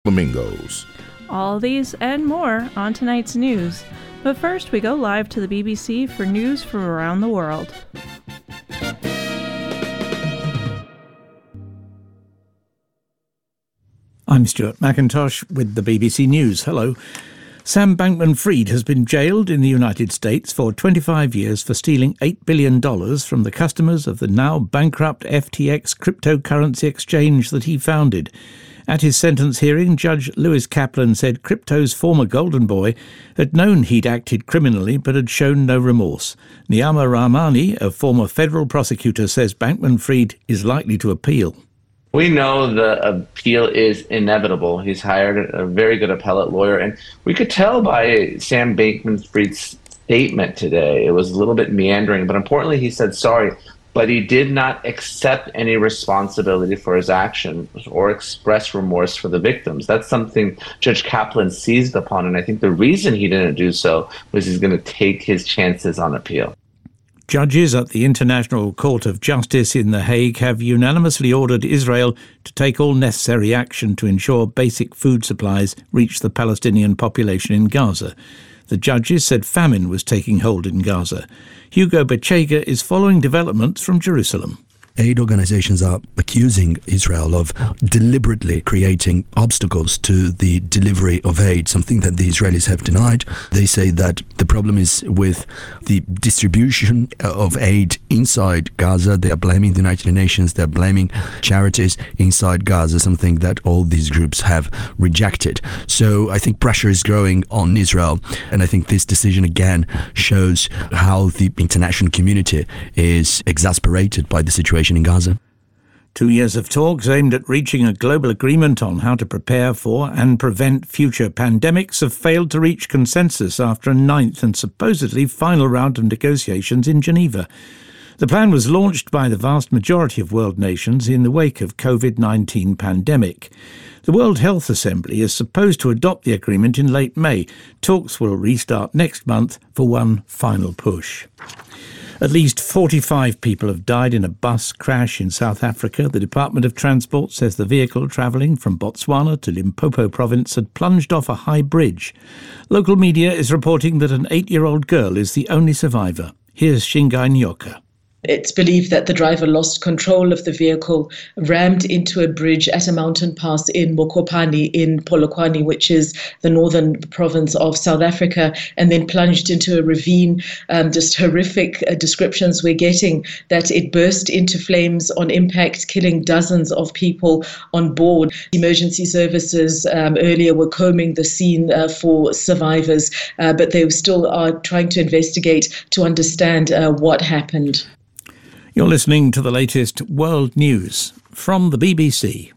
Flamingos. All these and more on tonight's news. But first, we go live to the BBC for news from around the world. I'm Stuart McIntosh with the BBC News. Hello. Sam Bankman-Fried has been jailed in the United States for 25 years for stealing $8 billion from the customers of the now bankrupt FTX cryptocurrency exchange that he founded. At his sentence hearing, Judge Lewis Kaplan said crypto's former golden boy had known he'd acted criminally but had shown no remorse. Niyama Rahmani, a former federal prosecutor, says Bankman-Fried is likely to appeal. We know the appeal is inevitable. He's hired a very good appellate lawyer, and we could tell by Sam Bankman-Fried's statement today. It was a little bit meandering, but importantly, he said sorry, but he did not accept any responsibility for his actions or express remorse for the victims. That's something Judge Kaplan seized upon, and I think the reason he didn't do so was he's going to take his chances on appeal. Judges at the International Court of Justice in The Hague have unanimously ordered Israel to take all necessary action to ensure basic food supplies reach the Palestinian population in Gaza. The judges said famine was taking hold in Gaza. Hugo Bechega is following developments from Jerusalem. Aid organizations are accusing Israel of deliberately creating obstacles to the delivery of aid, something that the Israelis have denied. They say that the problem is with the distribution of aid inside Gaza. They are blaming the United Nations, they're blaming charities inside Gaza, something that all these groups have rejected. So I think pressure is growing on Israel, and I think this decision again shows how the international community is exasperated by the situation in Gaza. 2 years of talks aimed at reaching a global agreement on how to prepare for and prevent future pandemics have failed to reach consensus after a ninth and supposedly final round of negotiations in Geneva. The plan was launched by the vast majority of world nations in the wake of COVID-19 pandemic. The World Health Assembly is supposed to adopt the agreement in late May. Talks will restart next month for one final push. At least 45 people have died in a bus crash in South Africa. The Department of Transport says the vehicle travelling from Botswana to Limpopo province had plunged off a high bridge. Local media is reporting that an 8-year-old girl is the only survivor. Here's Shingai Nyoka. It's believed that the driver lost control of the vehicle, rammed into a bridge at a mountain pass in Mokopane in Polokwane, which is the northern province of South Africa, and then plunged into a ravine. Just horrific descriptions we're getting, that it burst into flames on impact, killing dozens of people on board. Emergency services earlier were combing the scene for survivors, but they still are trying to investigate to understand what happened. You're listening to the latest world news from the BBC.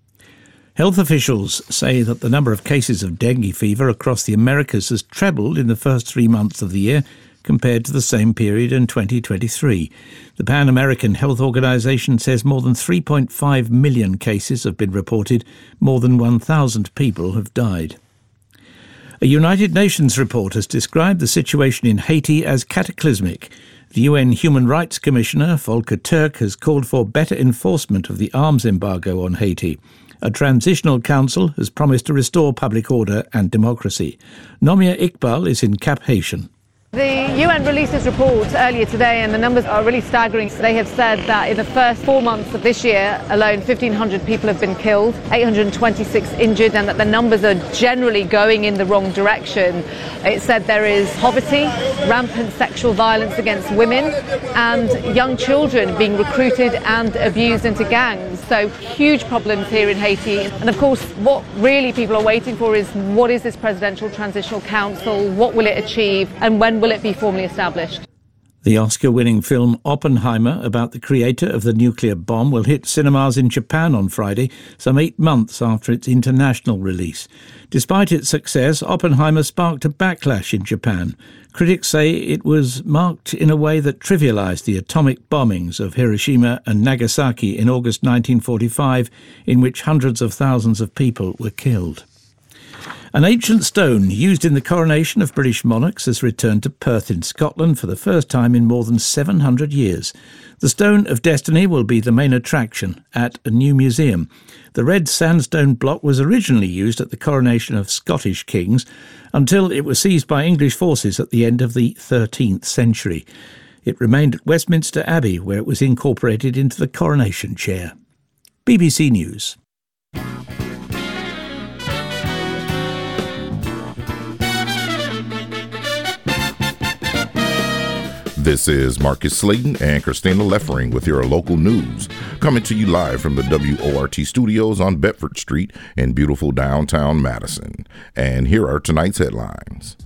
Health officials say that the number of cases of dengue fever across the Americas has trebled in the first 3 months of the year compared to the same period in 2023. The Pan American Health Organization says more than 3.5 million cases have been reported. More than 1,000 people have died. A United Nations report has described the situation in Haiti as cataclysmic. The UN Human Rights Commissioner, Volker Turk, has called for better enforcement of the arms embargo on Haiti. A transitional council has promised to restore public order and democracy. Nomia Iqbal is in Cap Haitian. The UN released this report earlier today, and the numbers are really staggering. They have said that in the first 4 months of this year alone, 1,500 people have been killed, 826 injured, and that the numbers are generally going in the wrong direction. It said there is poverty, rampant sexual violence against women, and young children being recruited and abused into gangs. So huge problems here in Haiti. And of course, what really people are waiting for is, what is this Presidential Transitional Council? What will it achieve? And when will it be formally established? The Oscar-winning film Oppenheimer, about the creator of the nuclear bomb, will hit cinemas in Japan on Friday, some 8 months after its international release. Despite its success, Oppenheimer sparked a backlash in Japan. Critics say it was marked in a way that trivialized the atomic bombings of Hiroshima and Nagasaki in August 1945, in which hundreds of thousands of people were killed. An ancient stone used in the coronation of British monarchs has returned to Perth in Scotland for the first time in more than 700 years. The Stone of Destiny will be the main attraction at a new museum. The red sandstone block was originally used at the coronation of Scottish kings until it was seized by English forces at the end of the 13th century. It remained at Westminster Abbey, where it was incorporated into the coronation chair. BBC News. This is Marcus Slayton and Christina Leffering with your local news, coming to you live from the WORT studios on Bedford Street in beautiful downtown Madison. And here are tonight's headlines.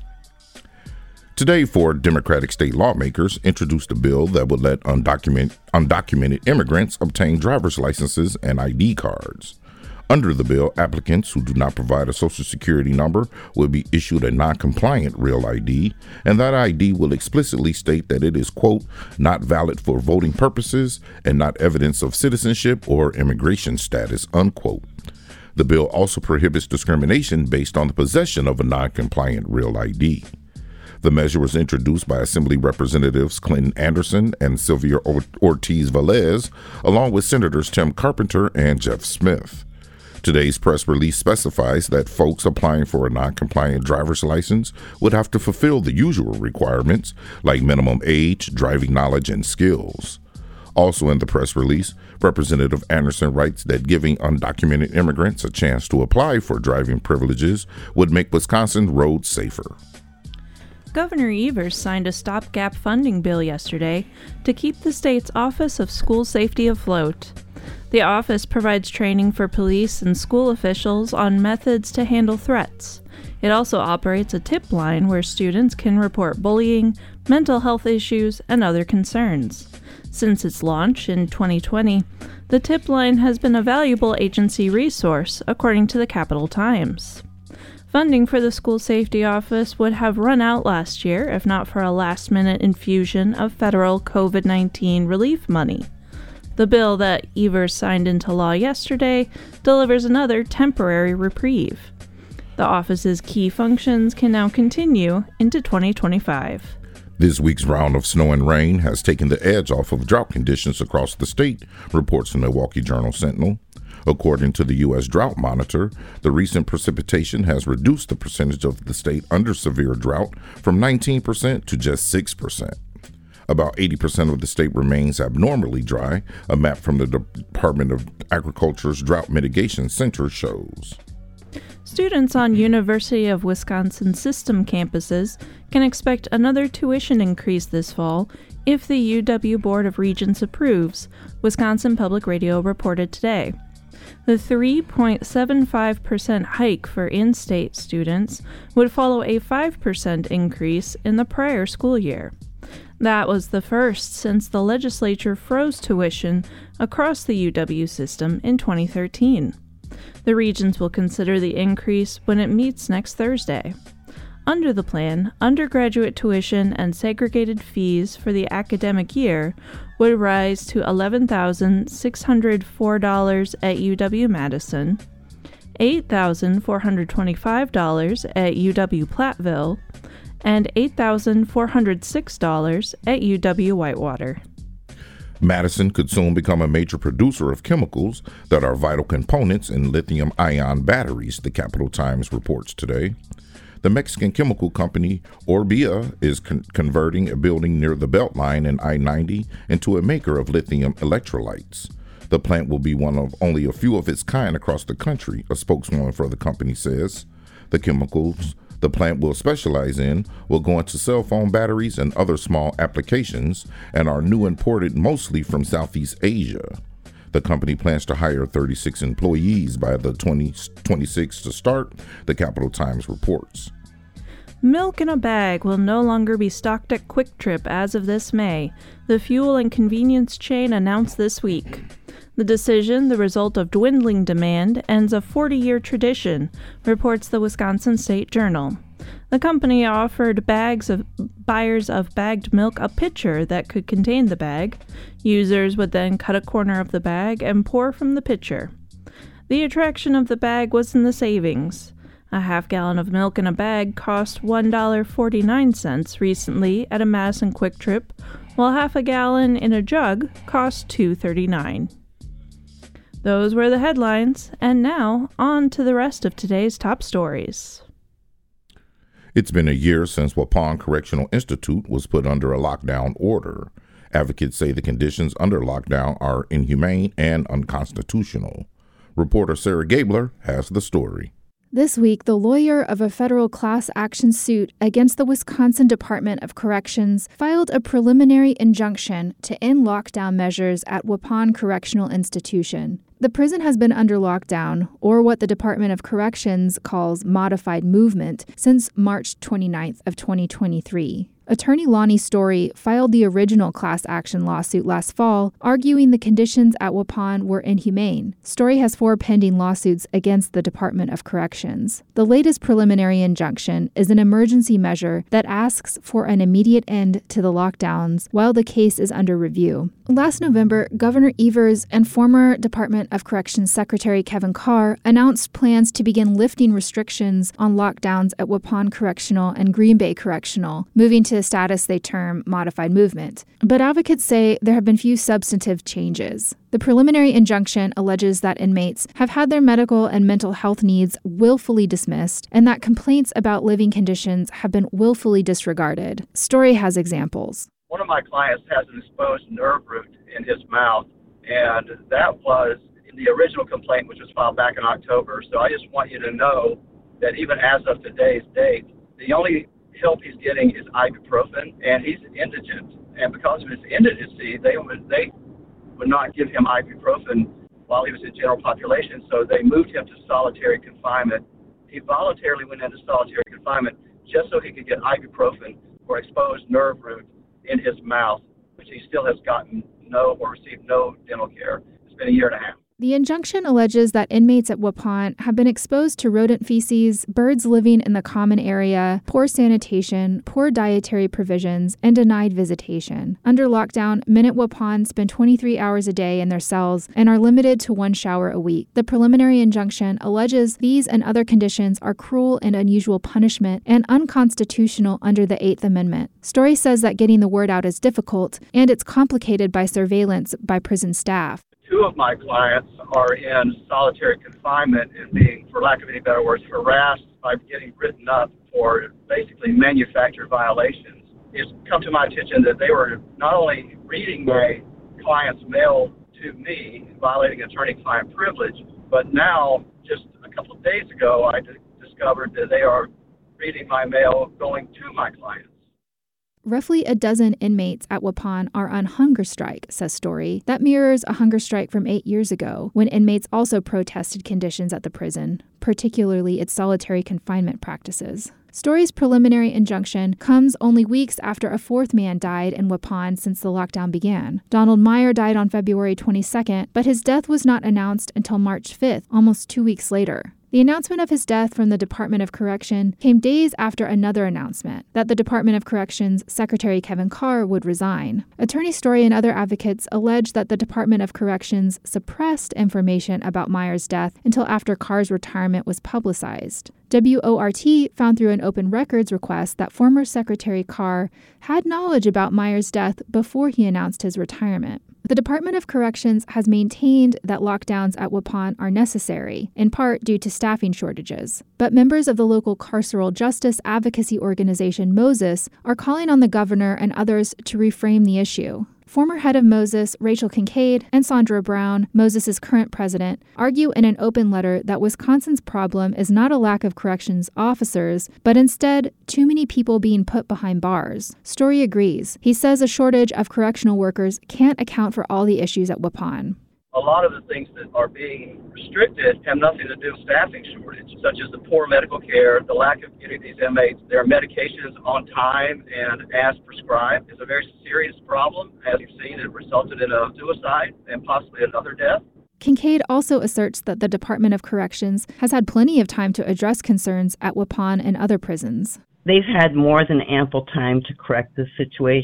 Today, 4 Democratic state lawmakers introduced a bill that would let undocumented immigrants obtain driver's licenses and ID cards. Under the bill, applicants who do not provide a Social Security number will be issued a non-compliant real ID, and that ID will explicitly state that it is, quote, not valid for voting purposes and not evidence of citizenship or immigration status, unquote. The bill also prohibits discrimination based on the possession of a non-compliant real ID. The measure was introduced by Assembly Representatives Clinton Anderson and Sylvia Ortiz-Velez, along with Senators Tim Carpenter and Jeff Smith. Today's press release specifies that folks applying for a non-compliant driver's license would have to fulfill the usual requirements, like minimum age, driving knowledge, and skills. Also in the press release, Representative Anderson writes that giving undocumented immigrants a chance to apply for driving privileges would make Wisconsin roads safer. Governor Evers signed a stopgap funding bill yesterday to keep the state's Office of School Safety afloat. The office provides training for police and school officials on methods to handle threats. It also operates a tip line where students can report bullying, mental health issues, and other concerns. Since its launch in 2020, the tip line has been a valuable agency resource, according to the Capital Times. Funding for the School Safety Office would have run out last year if not for a last-minute infusion of federal COVID-19 relief money. The bill that Evers signed into law yesterday delivers another temporary reprieve. The office's key functions can now continue into 2025. This week's round of snow and rain has taken the edge off of drought conditions across the state, reports the Milwaukee Journal-Sentinel. According to the U.S. Drought Monitor, the recent precipitation has reduced the percentage of the state under severe drought from 19% to just 6%. About 80% of the state remains abnormally dry, a map from the Department of Agriculture's Drought Mitigation Center shows. Students on University of Wisconsin system campuses can expect another tuition increase this fall if the UW Board of Regents approves, Wisconsin Public Radio reported today. The 3.75% hike for in-state students would follow a 5% increase in the prior school year. That was the first since the legislature froze tuition across the UW system in 2013. The Regents will consider the increase when it meets next Thursday. Under the plan, undergraduate tuition and segregated fees for the academic year would rise to $11,604 at UW-Madison, $8,425 at UW-Platteville, and $8,406 at UW-Whitewater. Madison could soon become a major producer of chemicals that are vital components in lithium-ion batteries, the Capital Times reports today. The Mexican chemical company Orbia is converting a building near the Beltline and I-90 into a maker of lithium electrolytes. The plant will be one of only a few of its kind across the country, a spokeswoman for the company says. The chemicals the plant will specialize in will go into cell phone batteries and other small applications and are new imported mostly from Southeast Asia. The company plans to hire 36 employees by the 2026 to start, the Capital Times reports. Milk in a bag will no longer be stocked at Quick Trip as of this May, the fuel and convenience chain announced this week. The decision, the result of dwindling demand, ends a 40-year tradition, reports the Wisconsin State Journal. The company offered buyers of bagged milk a pitcher that could contain the bag. Users would then cut a corner of the bag and pour from the pitcher. The attraction of the bag was in the savings. A half-gallon of milk in a bag cost $1.49 recently at a Madison Quick Trip, while half a gallon in a jug cost $2.39. Those were the headlines, and now on to the rest of today's top stories. It's been a year since Waupun Correctional Institute was put under a lockdown order. Advocates say the conditions under lockdown are inhumane and unconstitutional. Reporter Sarah Gabler has the story. This week, the lawyer of a federal class action suit against the Wisconsin Department of Corrections filed a preliminary injunction to end lockdown measures at Waupun Correctional Institution. The prison has been under lockdown, or what the Department of Corrections calls modified movement, since March 29th of 2023. Attorney Lonnie Story filed the original class action lawsuit last fall, arguing the conditions at Waupun were inhumane. Story has 4 pending lawsuits against the Department of Corrections. The latest preliminary injunction is an emergency measure that asks for an immediate end to the lockdowns while the case is under review. Last November, Governor Evers and former Department of Corrections Secretary Kevin Carr announced plans to begin lifting restrictions on lockdowns at Waupun Correctional and Green Bay Correctional, moving to a status they term modified movement. But advocates say there have been few substantive changes. The preliminary injunction alleges that inmates have had their medical and mental health needs willfully dismissed and that complaints about living conditions have been willfully disregarded. Story has examples. One of my clients has an exposed nerve root in his mouth, and that was in the original complaint, which was filed back in October. So I just want you to know that even as of today's date, the only help he's getting is ibuprofen, and he's indigent. And because of his indigency, they would not give him ibuprofen while he was in general population, so they moved him to solitary confinement. He voluntarily went into solitary confinement just so he could get ibuprofen for exposed nerve root in his mouth, which he still has gotten no or received no dental care. It's been a year and a half. The injunction alleges that inmates at Waupun have been exposed to rodent feces, birds living in the common area, poor sanitation, poor dietary provisions, and denied visitation. Under lockdown, men at Waupun spend 23 hours a day in their cells and are limited to 1 shower a week. The preliminary injunction alleges these and other conditions are cruel and unusual punishment and unconstitutional under the 8th Amendment. Story says that getting the word out is difficult, and it's complicated by surveillance by prison staff. 2 of my clients are in solitary confinement and being, for lack of any better words, harassed by getting written up for basically manufactured violations. It's come to my attention that they were not only reading my client's mail to me, violating attorney-client privilege, but now, just a couple of days ago, I discovered that they are reading my mail going to my clients. Roughly a dozen inmates at Waupun are on hunger strike, says Story. That mirrors a hunger strike from 8 years ago, when inmates also protested conditions at the prison, particularly its solitary confinement practices. Story's preliminary injunction comes only weeks after a 4th man died in Waupun since the lockdown began. Donald Meyer died on February 22nd, but his death was not announced until March 5th, almost 2 weeks later. The announcement of his death from the Department of Correction came days after another announcement that the Department of Corrections Secretary Kevin Carr would resign. Attorney Story and other advocates allege that the Department of Corrections suppressed information about Meyer's death until after Carr's retirement was publicized. WORT found through an open records request that former Secretary Carr had knowledge about Meyer's death before he announced his retirement. The Department of Corrections has maintained that lockdowns at Waupun are necessary, in part due to staffing shortages. But members of the local carceral justice advocacy organization Moses are calling on the governor and others to reframe the issue. Former head of Moses, Rachel Kincaid, and Sandra Brown, Moses' current president, argue in an open letter that Wisconsin's problem is not a lack of corrections officers, but instead too many people being put behind bars. Story agrees. He says a shortage of correctional workers can't account for all the issues at Waupun. A lot of the things that are being restricted have nothing to do with staffing shortage, such as the poor medical care, the lack of getting these inmates their medications on time and as prescribed is a very serious problem. As you've seen, it resulted in a suicide and possibly another death. Kincaid also asserts that the Department of Corrections has had plenty of time to address concerns at Waupun and other prisons. They've had more than ample time to correct this situation.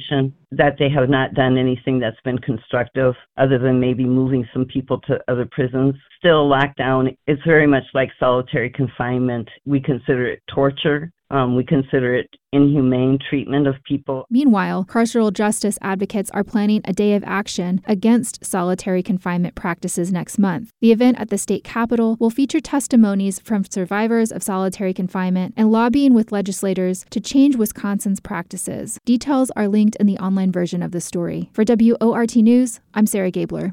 that they have not done anything that's been constructive other than maybe moving some people to other prisons. Still, lockdown is very much like solitary confinement. We consider it torture. We consider it inhumane treatment of people. Meanwhile, carceral justice advocates are planning a day of action against solitary confinement practices next month. The event at the state capitol will feature testimonies from survivors of solitary confinement and lobbying with legislators to change Wisconsin's practices. Details are linked in the online version of the story. For WORT News, I'm Sarah Gabler.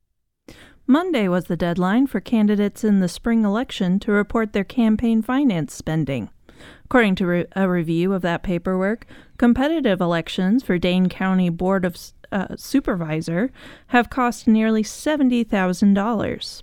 Monday was the deadline for candidates in the spring election to report their campaign finance spending. According to a review of that paperwork, competitive elections for Dane County Board of Supervisor have cost nearly $70,000.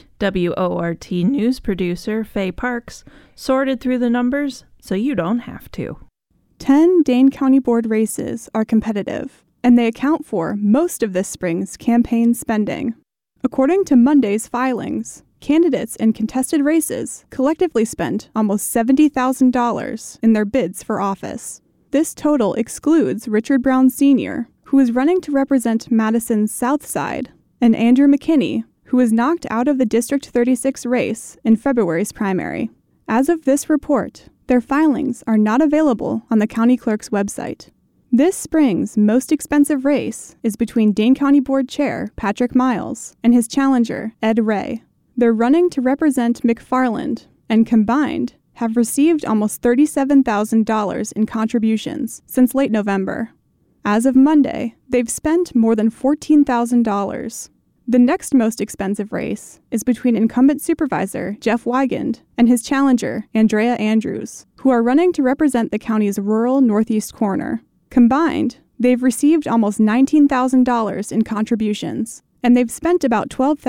WORT news producer Faye Parks sorted through the numbers so you don't have to. 10 Dane County Board races are competitive, and they account for most of this spring's campaign spending. According to Monday's filings, candidates in contested races collectively spent almost $70,000 in their bids for office. This total excludes Richard Brown Sr., who is running to represent Madison's South Side, and Andrew McKinney, who was knocked out of the District 36 race in February's primary. As of this report, their filings are not available on the county clerk's website. This spring's most expensive race is between Dane County Board Chair Patrick Miles and his challenger, Ed Ray. They're running to represent McFarland, and combined have received almost $37,000 in contributions since late November. As of Monday, they've spent more than $14,000. The next most expensive race is between incumbent supervisor Jeff Wigand and his challenger, Andrea Andrews, who are running to represent the county's rural northeast corner. Combined, they've received almost $19,000 in contributions, and they've spent about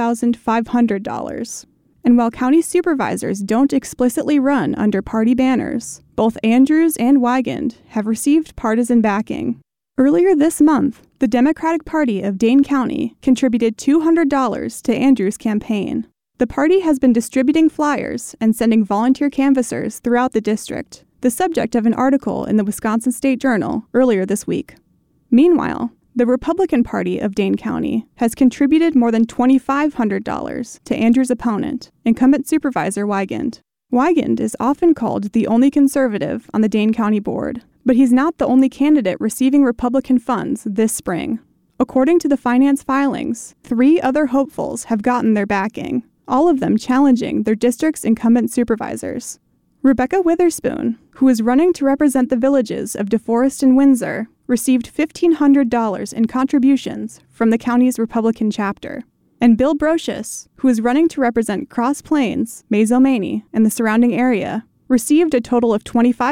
$12,500. And while county supervisors don't explicitly run under party banners, both Andrews and Wigand have received partisan backing. Earlier this month, the Democratic Party of Dane County contributed $200 to Andrews' campaign. The party has been distributing flyers and sending volunteer canvassers throughout the district, the subject of an article in the Wisconsin State Journal earlier this week. Meanwhile, the Republican Party of Dane County has contributed more than $2,500 to Andrews' opponent, incumbent supervisor Wigand. Wigand is often called the only conservative on the Dane County Board, but he's not the only candidate receiving Republican funds this spring. According to the finance filings, 3 other hopefuls have gotten their backing, all of them challenging their district's incumbent supervisors. Rebecca Witherspoon, who is running to represent the villages of DeForest and Windsor, received $1,500 in contributions from the county's Republican chapter. And Bill Brocious, who is running to represent Cross Plains, Maizomanie, and the surrounding area, received a total of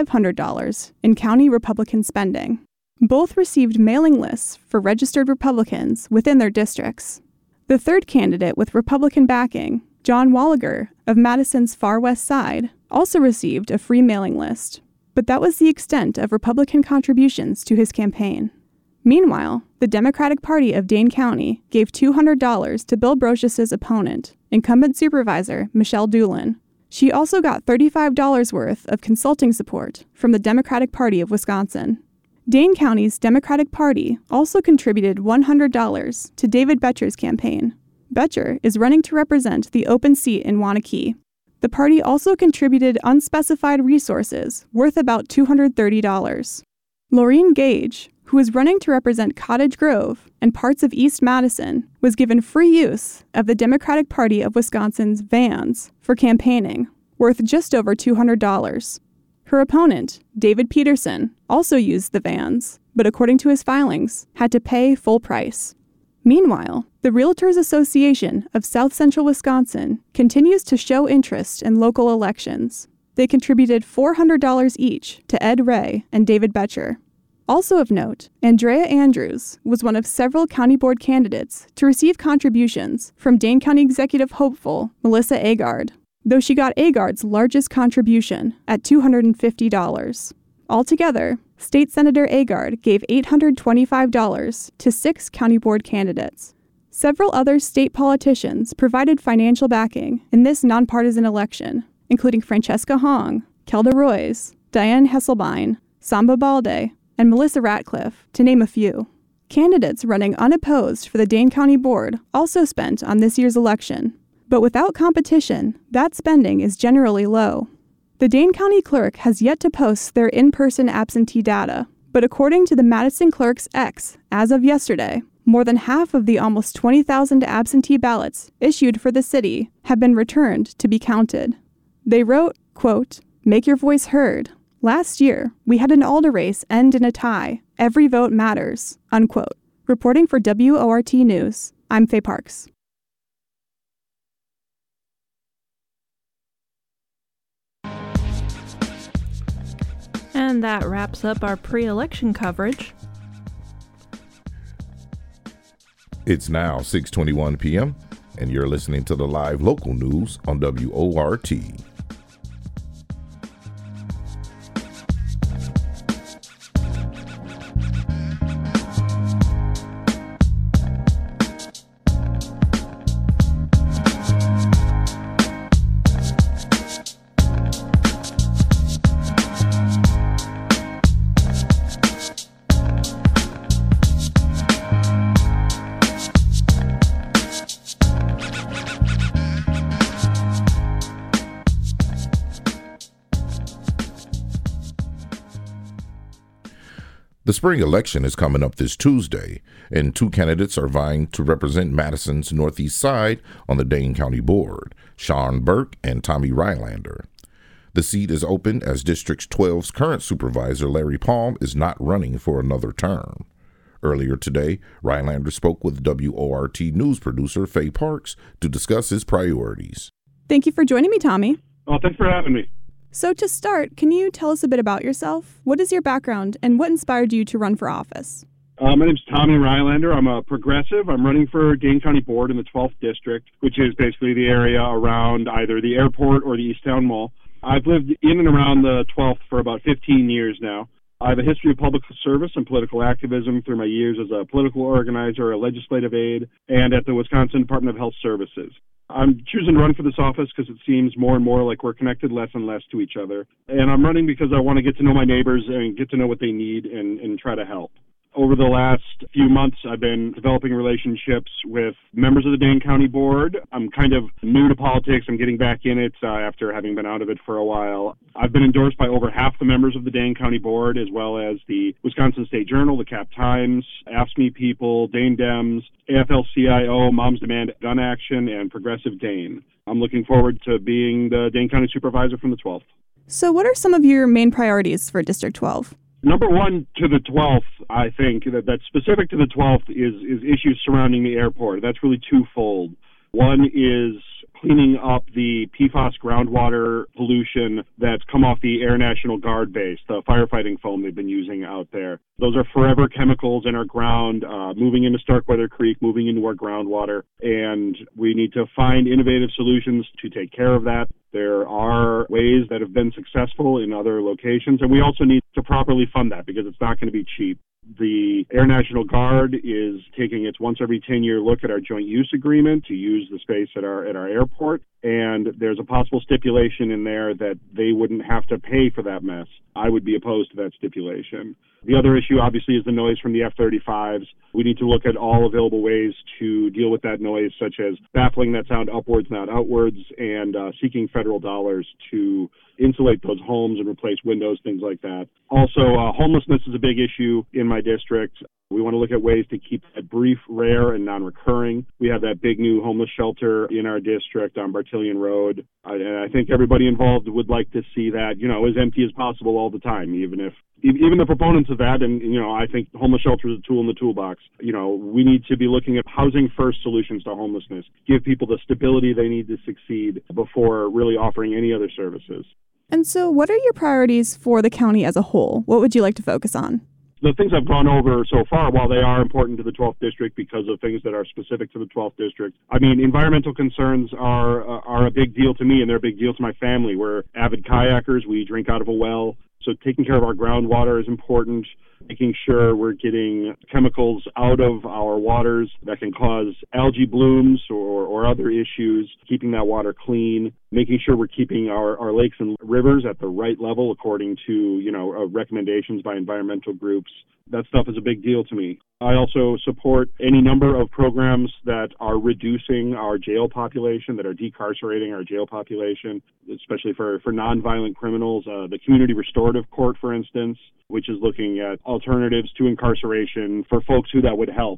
$2,500 in county Republican spending. Both received mailing lists for registered Republicans within their districts. The third candidate with Republican backing, John Walliger of Madison's Far West Side, also received a free mailing list, but that was the extent of Republican contributions to his campaign. Meanwhile, the Democratic Party of Dane County gave $200 to Bill Brocious's opponent, incumbent supervisor Michelle Doolin. She also got $35 worth of consulting support from the Democratic Party of Wisconsin. Dane County's Democratic Party also contributed $100 to David Boettcher's campaign. Boettcher is running to represent the open seat in Waunakee. The party also contributed unspecified resources worth about $230. Laureen Gage, who is running to represent Cottage Grove and parts of East Madison, was given free use of the Democratic Party of Wisconsin's vans for campaigning, worth just over $200. Her opponent, David Peterson, also used the vans, but according to his filings, had to pay full price. Meanwhile, the Realtors Association of South Central Wisconsin continues to show interest in local elections. They contributed $400 each to Ed Ray and David Boettcher. Also of note, Andrea Andrews was one of several county board candidates to receive contributions from Dane County Executive hopeful Melissa Agard, though she got Agard's largest contribution at $250. Altogether, State Senator Agard gave $825 to 6 county board candidates. Several other state politicians provided financial backing in this nonpartisan election, including Francesca Hong, Kelda Roys, Diane Hesselbein, Samba Balde, and Melissa Ratcliffe, to name a few. Candidates running unopposed for the Dane County Board also spent on this year's election. But without competition, that spending is generally low. The Dane County Clerk has yet to post their in-person absentee data, but according to the Madison Clerk's X, as of yesterday, more than half of the almost 20,000 absentee ballots issued for the city have been returned to be counted. They wrote, quote, "Make your voice heard. Last year, we had an Alder race end in a tie. Every vote matters," unquote. Reporting for WORT News, I'm Faye Parks. And that wraps up our pre-election coverage. It's now 6:21 p.m., and you're listening to the live local news on WORT. The spring election is coming up this Tuesday, and two candidates are vying to represent Madison's northeast side on the Dane County Board, Sean Burke and Tommy Rylander. The seat is open as District 12's current supervisor, Larry Palm, is not running for another term. Earlier today, Rylander spoke with WORT news producer Faye Parks to discuss his priorities. Thank you for joining me, Tommy. Oh, thanks for having me. So to start, can you tell us a bit about yourself? What is your background, and what inspired you to run for office? My name's Tommy Rylander. I'm a progressive. I'm running for Dane County Board in the 12th District, which is basically the area around either the airport or the Easttown Mall. I've lived in and around the 12th for about 15 years now. I have a history of public service and political activism through my years as a political organizer, a legislative aide, and at the Wisconsin Department of Health Services. I'm choosing to run for this office because it seems more and more like we're connected less and less to each other. And I'm running because I want to get to know my neighbors and get to know what they need and try to help. Over the last few months, I've been developing relationships with members of the Dane County Board. I'm kind of new to politics. I'm getting back in it after having been out of it for a while. I've been endorsed by over half the members of the Dane County Board, as well as the Wisconsin State Journal, the Cap Times, AFSCME People, Dane Dems, AFL-CIO, Moms Demand Gun Action, and Progressive Dane. I'm looking forward to being the Dane County Supervisor from the 12th. So what are some of your main priorities for District 12? Number one to the 12th, I think, that's specific to the 12th is issues surrounding the airport. That's really twofold. One is cleaning up the PFAS groundwater pollution that's come off the Air National Guard base, the firefighting foam they've been using out there. Those are forever chemicals in our ground, moving into Starkweather Creek, moving into our groundwater, and we need to find innovative solutions to take care of that. There are ways that have been successful in other locations, and we also need to properly fund that because it's not going to be cheap. The Air National Guard is taking its once every 10-year look at our joint use agreement to use the space at our airport, and there's a possible stipulation in there that they wouldn't have to pay for that mess. I would be opposed to that stipulation. The other issue, obviously, is the noise from the F-35s. We need to look at all available ways to deal with that noise, such as baffling that sound upwards, not outwards, and seeking federal dollars to insulate those homes and replace windows, things like that. Also, homelessness is a big issue in my district. We want to look at ways to keep that brief, rare, and non-recurring. We have that big new homeless shelter in our district on Bartillion Road. And I think everybody involved would like to see that, as empty as possible all the time, even the proponents of that, and, I think homeless shelter is a tool in the toolbox. We need to be looking at housing first solutions to homelessness, give people the stability they need to succeed before really offering any other services. And so what are your priorities for the county as a whole? What would you like to focus on? The things I've gone over so far, while they are important to the 12th District because of things that are specific to the 12th District, environmental concerns are a big deal to me, and they're a big deal to my family. We're avid kayakers. We drink out of a well. So taking care of our groundwater is important, making sure we're getting chemicals out of our waters that can cause algae blooms or other issues, keeping that water clean, making sure we're keeping our lakes and rivers at the right level according to, recommendations by environmental groups. That stuff is a big deal to me. I also support any number of programs that are reducing our jail population, that are decarcerating our jail population, especially for nonviolent criminals. The Community Restorative Court, for instance, which is looking at alternatives to incarceration for folks who that would help.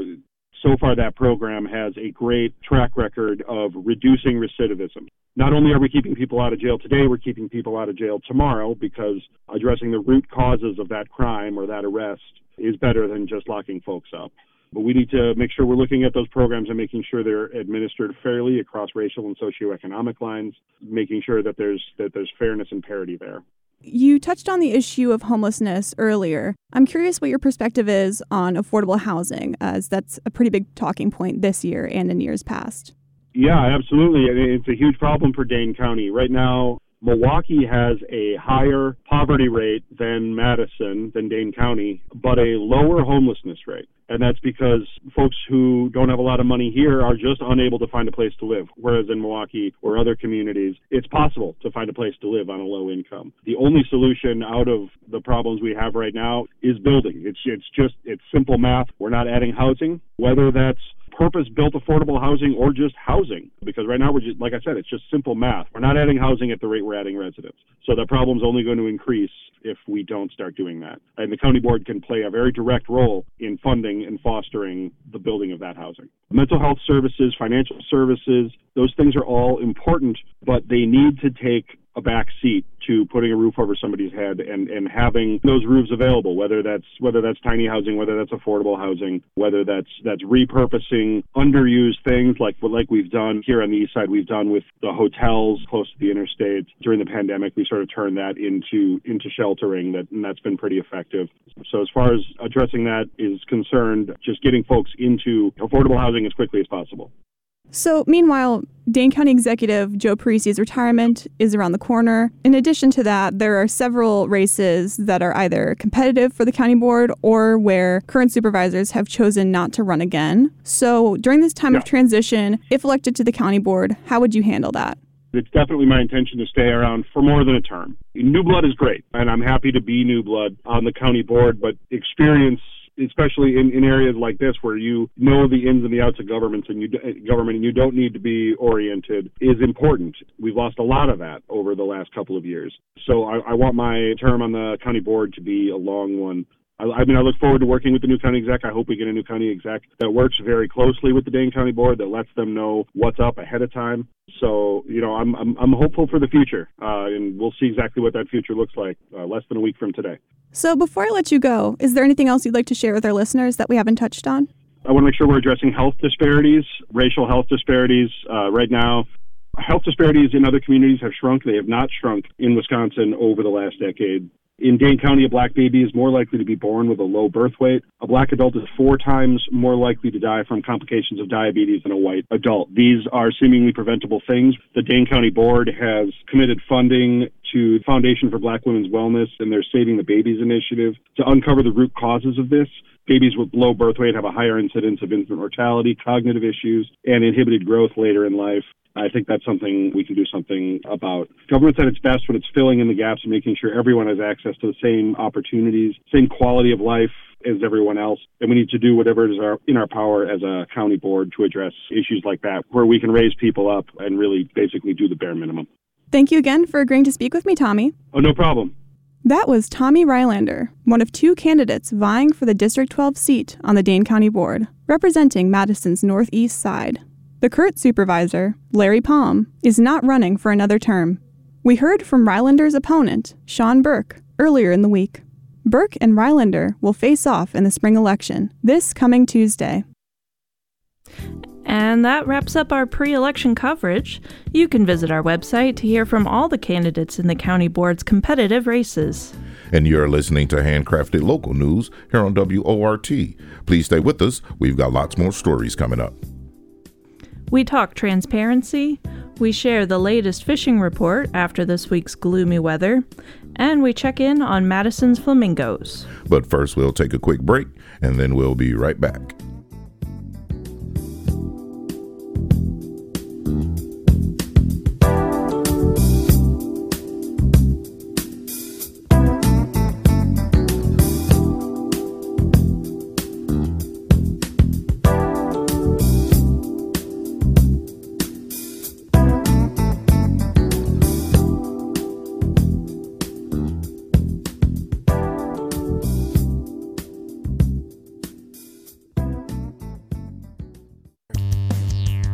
So far, that program has a great track record of reducing recidivism. Not only are we keeping people out of jail today, we're keeping people out of jail tomorrow, because addressing the root causes of that crime or that arrest is better than just locking folks up. But we need to make sure we're looking at those programs and making sure they're administered fairly across racial and socioeconomic lines, making sure that there's fairness and parity there. You touched on the issue of homelessness earlier. I'm curious what your perspective is on affordable housing, as that's a pretty big talking point this year and in years past. Yeah, absolutely. It's a huge problem for Dane County. Right now, Milwaukee has a higher poverty rate than Madison, than Dane County, but a lower homelessness rate. And that's because folks who don't have a lot of money here are just unable to find a place to live. Whereas in Milwaukee or other communities, it's possible to find a place to live on a low income. The only solution out of the problems we have right now is building. It's simple math. We're not adding housing, whether that's purpose-built affordable housing or just housing, because right now like I said, it's just simple math. We're not adding housing at the rate we're adding residents. So the problem's only going to increase if we don't start doing that. And the county board can play a very direct role in funding and fostering the building of that housing. Mental health services, financial services, those things are all important, but they need to take a back seat to putting a roof over somebody's head and having those roofs available, whether that's tiny housing, whether that's affordable housing, whether that's repurposing underused things like we've done here on the east side. We've done with the hotels close to the interstate. During the pandemic, we sort of turned that into sheltering, and that's been pretty effective. So as far as addressing that is concerned, just getting folks into affordable housing as quickly as possible. So, meanwhile, Dane County Executive Joe Parisi's retirement is around the corner. In addition to that, there are several races that are either competitive for the county board or where current supervisors have chosen not to run again. So, during this time of transition, if elected to the county board, how would you handle that? It's definitely my intention to stay around for more than a term. New blood is great, and I'm happy to be new blood on the county board, but experience, especially in areas like this where you know the ins and the outs of government and you don't need to be oriented, is important. We've lost a lot of that over the last couple of years. So I want my term on the county board to be a long one. I look forward to working with the new county exec. I hope we get a new county exec that works very closely with the Dane County Board, that lets them know what's up ahead of time. So, I'm hopeful for the future, and we'll see exactly what that future looks like less than a week from today. So before I let you go, is there anything else you'd like to share with our listeners that we haven't touched on? I want to make sure we're addressing health disparities, racial health disparities. Right now, health disparities in other communities have shrunk. They have not shrunk in Wisconsin over the last decade. In Dane County, a black baby is more likely to be born with a low birth weight. A black adult is 4 times more likely to die from complications of diabetes than a white adult. These are seemingly preventable things. The Dane County Board has committed funding to the Foundation for Black Women's Wellness and their Saving the Babies initiative to uncover the root causes of this. Babies with low birth weight have a higher incidence of infant mortality, cognitive issues, and inhibited growth later in life. I think that's something we can do something about. Government's at its best when it's filling in the gaps and making sure everyone has access to the same opportunities, same quality of life as everyone else. And we need to do whatever is in our power as a county board to address issues like that, where we can raise people up and really basically do the bare minimum. Thank you again for agreeing to speak with me, Tommy. Oh, no problem. That was Tommy Rylander, one of 2 candidates vying for the District 12 seat on the Dane County Board, representing Madison's northeast side. The current supervisor, Larry Palm, is not running for another term. We heard from Rylander's opponent, Sean Burke, earlier in the week. Burke and Rylander will face off in the spring election this coming Tuesday. And that wraps up our pre-election coverage. You can visit our website to hear from all the candidates in the county board's competitive races. And you're listening to Handcrafted Local News here on WORT. Please stay with us. We've got lots more stories coming up. We talk transparency, we share the latest fishing report after this week's gloomy weather, and we check in on Madison's flamingos. But first, we'll take a quick break, and then we'll be right back.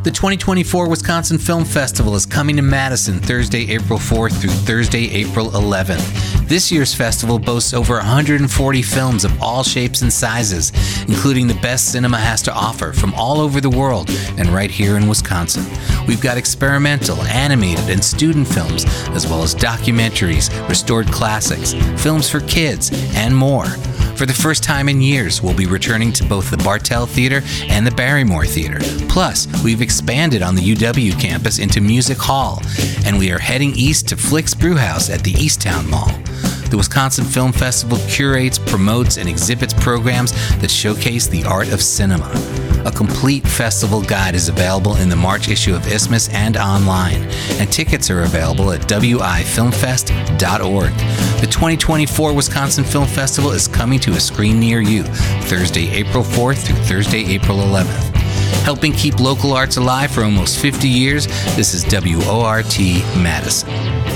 The 2024 Wisconsin Film Festival is coming to Madison Thursday, April 4th through Thursday, April 11th. This year's festival boasts over 140 films of all shapes and sizes, including the best cinema has to offer from all over the world and right here in Wisconsin. We've got experimental, animated, and student films, as well as documentaries, restored classics, films for kids, and more. For the first time in years, we'll be returning to both the Bartell Theater and the Barrymore Theater. Plus, we've expanded on the UW campus into Music Hall, and we are heading east to Flick's Brewhouse at the Easttown Mall. The Wisconsin Film Festival curates, promotes, and exhibits programs that showcase the art of cinema. A complete festival guide is available in the March issue of Isthmus and online, and tickets are available at wifilmfest.org. The 2024 Wisconsin Film Festival is coming to a screen near you Thursday, April 4th through Thursday, April 11th. Helping keep local arts alive for almost 50 years, this is WORT Madison.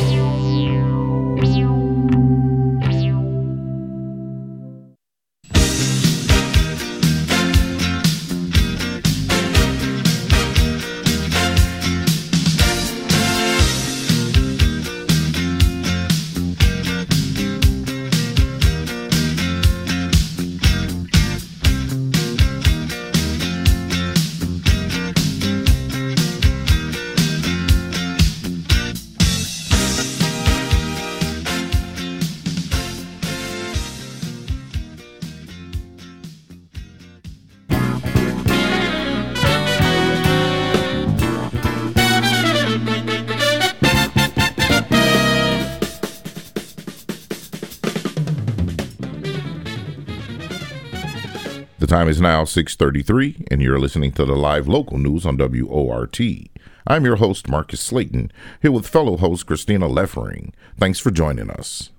The time is now 6:33, and you're listening to the live local news on WORT. I'm your host, Marcus Slayton, here with fellow host Christina Leffering. Thanks for joining us.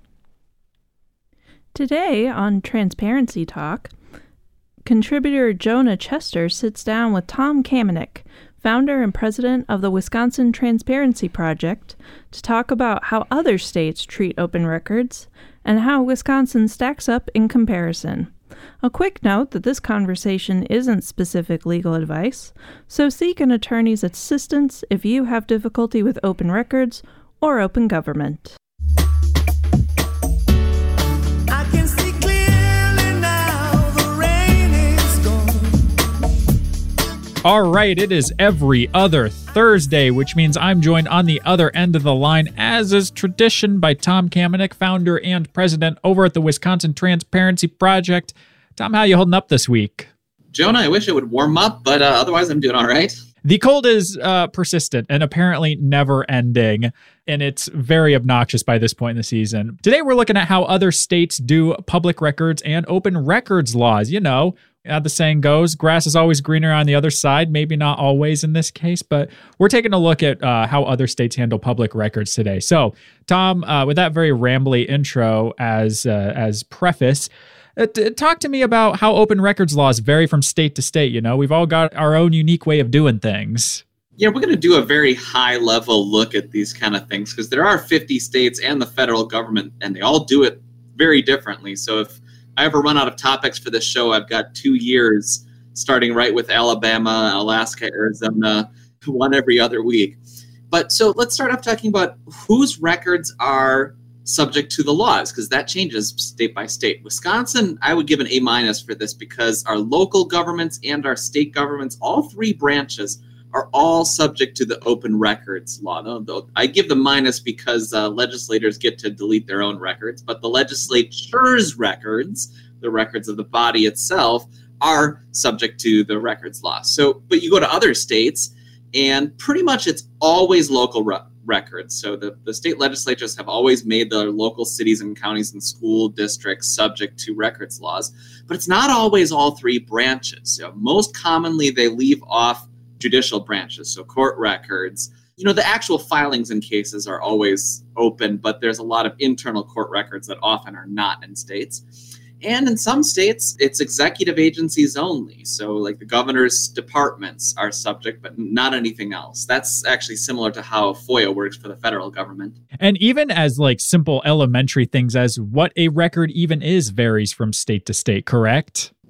Today on Transparency Talk, contributor Jonah Chester sits down with Tom Kamenek, founder and president of the Wisconsin Transparency Project, to talk about how other states treat open records and how Wisconsin stacks up in comparison. A quick note that this conversation isn't specific legal advice, so seek an attorney's assistance if you have difficulty with open records or open government. I can see clearly now, the rain is gone. All right, it is every other Thursday, which means I'm joined on the other end of the line, as is tradition, by Tom Kamenek, founder and president over at the Wisconsin Transparency Project. Tom, how are you holding up this week? Jonah, I wish it would warm up, but otherwise I'm doing all right. The cold is persistent and apparently never ending, and it's very obnoxious by this point in the season. Today we're looking at how other states do public records and open records laws. You know, how the saying goes, grass is always greener on the other side. Maybe not always in this case, but we're taking a look at how other states handle public records today. So, Tom, with that very rambly intro as preface, talk to me about how open records laws vary from state to state. You know, we've all got our own unique way of doing things. Yeah, we're going to do a very high-level look at these kind of things because there are 50 states and the federal government, and they all do it very differently. So if I ever run out of topics for this show, I've got 2 years, starting right with Alabama, Alaska, Arizona, one every other week. But so let's start off talking about whose records are subject to the laws, because that changes state by state. Wisconsin, I would give an A- for this because our local governments and our state governments, all three branches, are all subject to the open records law. I give the minus because legislators get to delete their own records, but the legislature's records, the records of the body itself, are subject to the records law. So, but you go to other states, and pretty much it's always local records. So the state legislatures have always made their local cities and counties and school districts subject to records laws, but it's not always all three branches. So most commonly, they leave off judicial branches, so court records. You know, the actual filings in cases are always open, but there's a lot of internal court records that often are not in states. And in some states, it's executive agencies only. So like the governor's departments are subject, but not anything else. That's actually similar to how FOIA works for the federal government. And even as like simple elementary things as what a record even is varies from state to state, correct?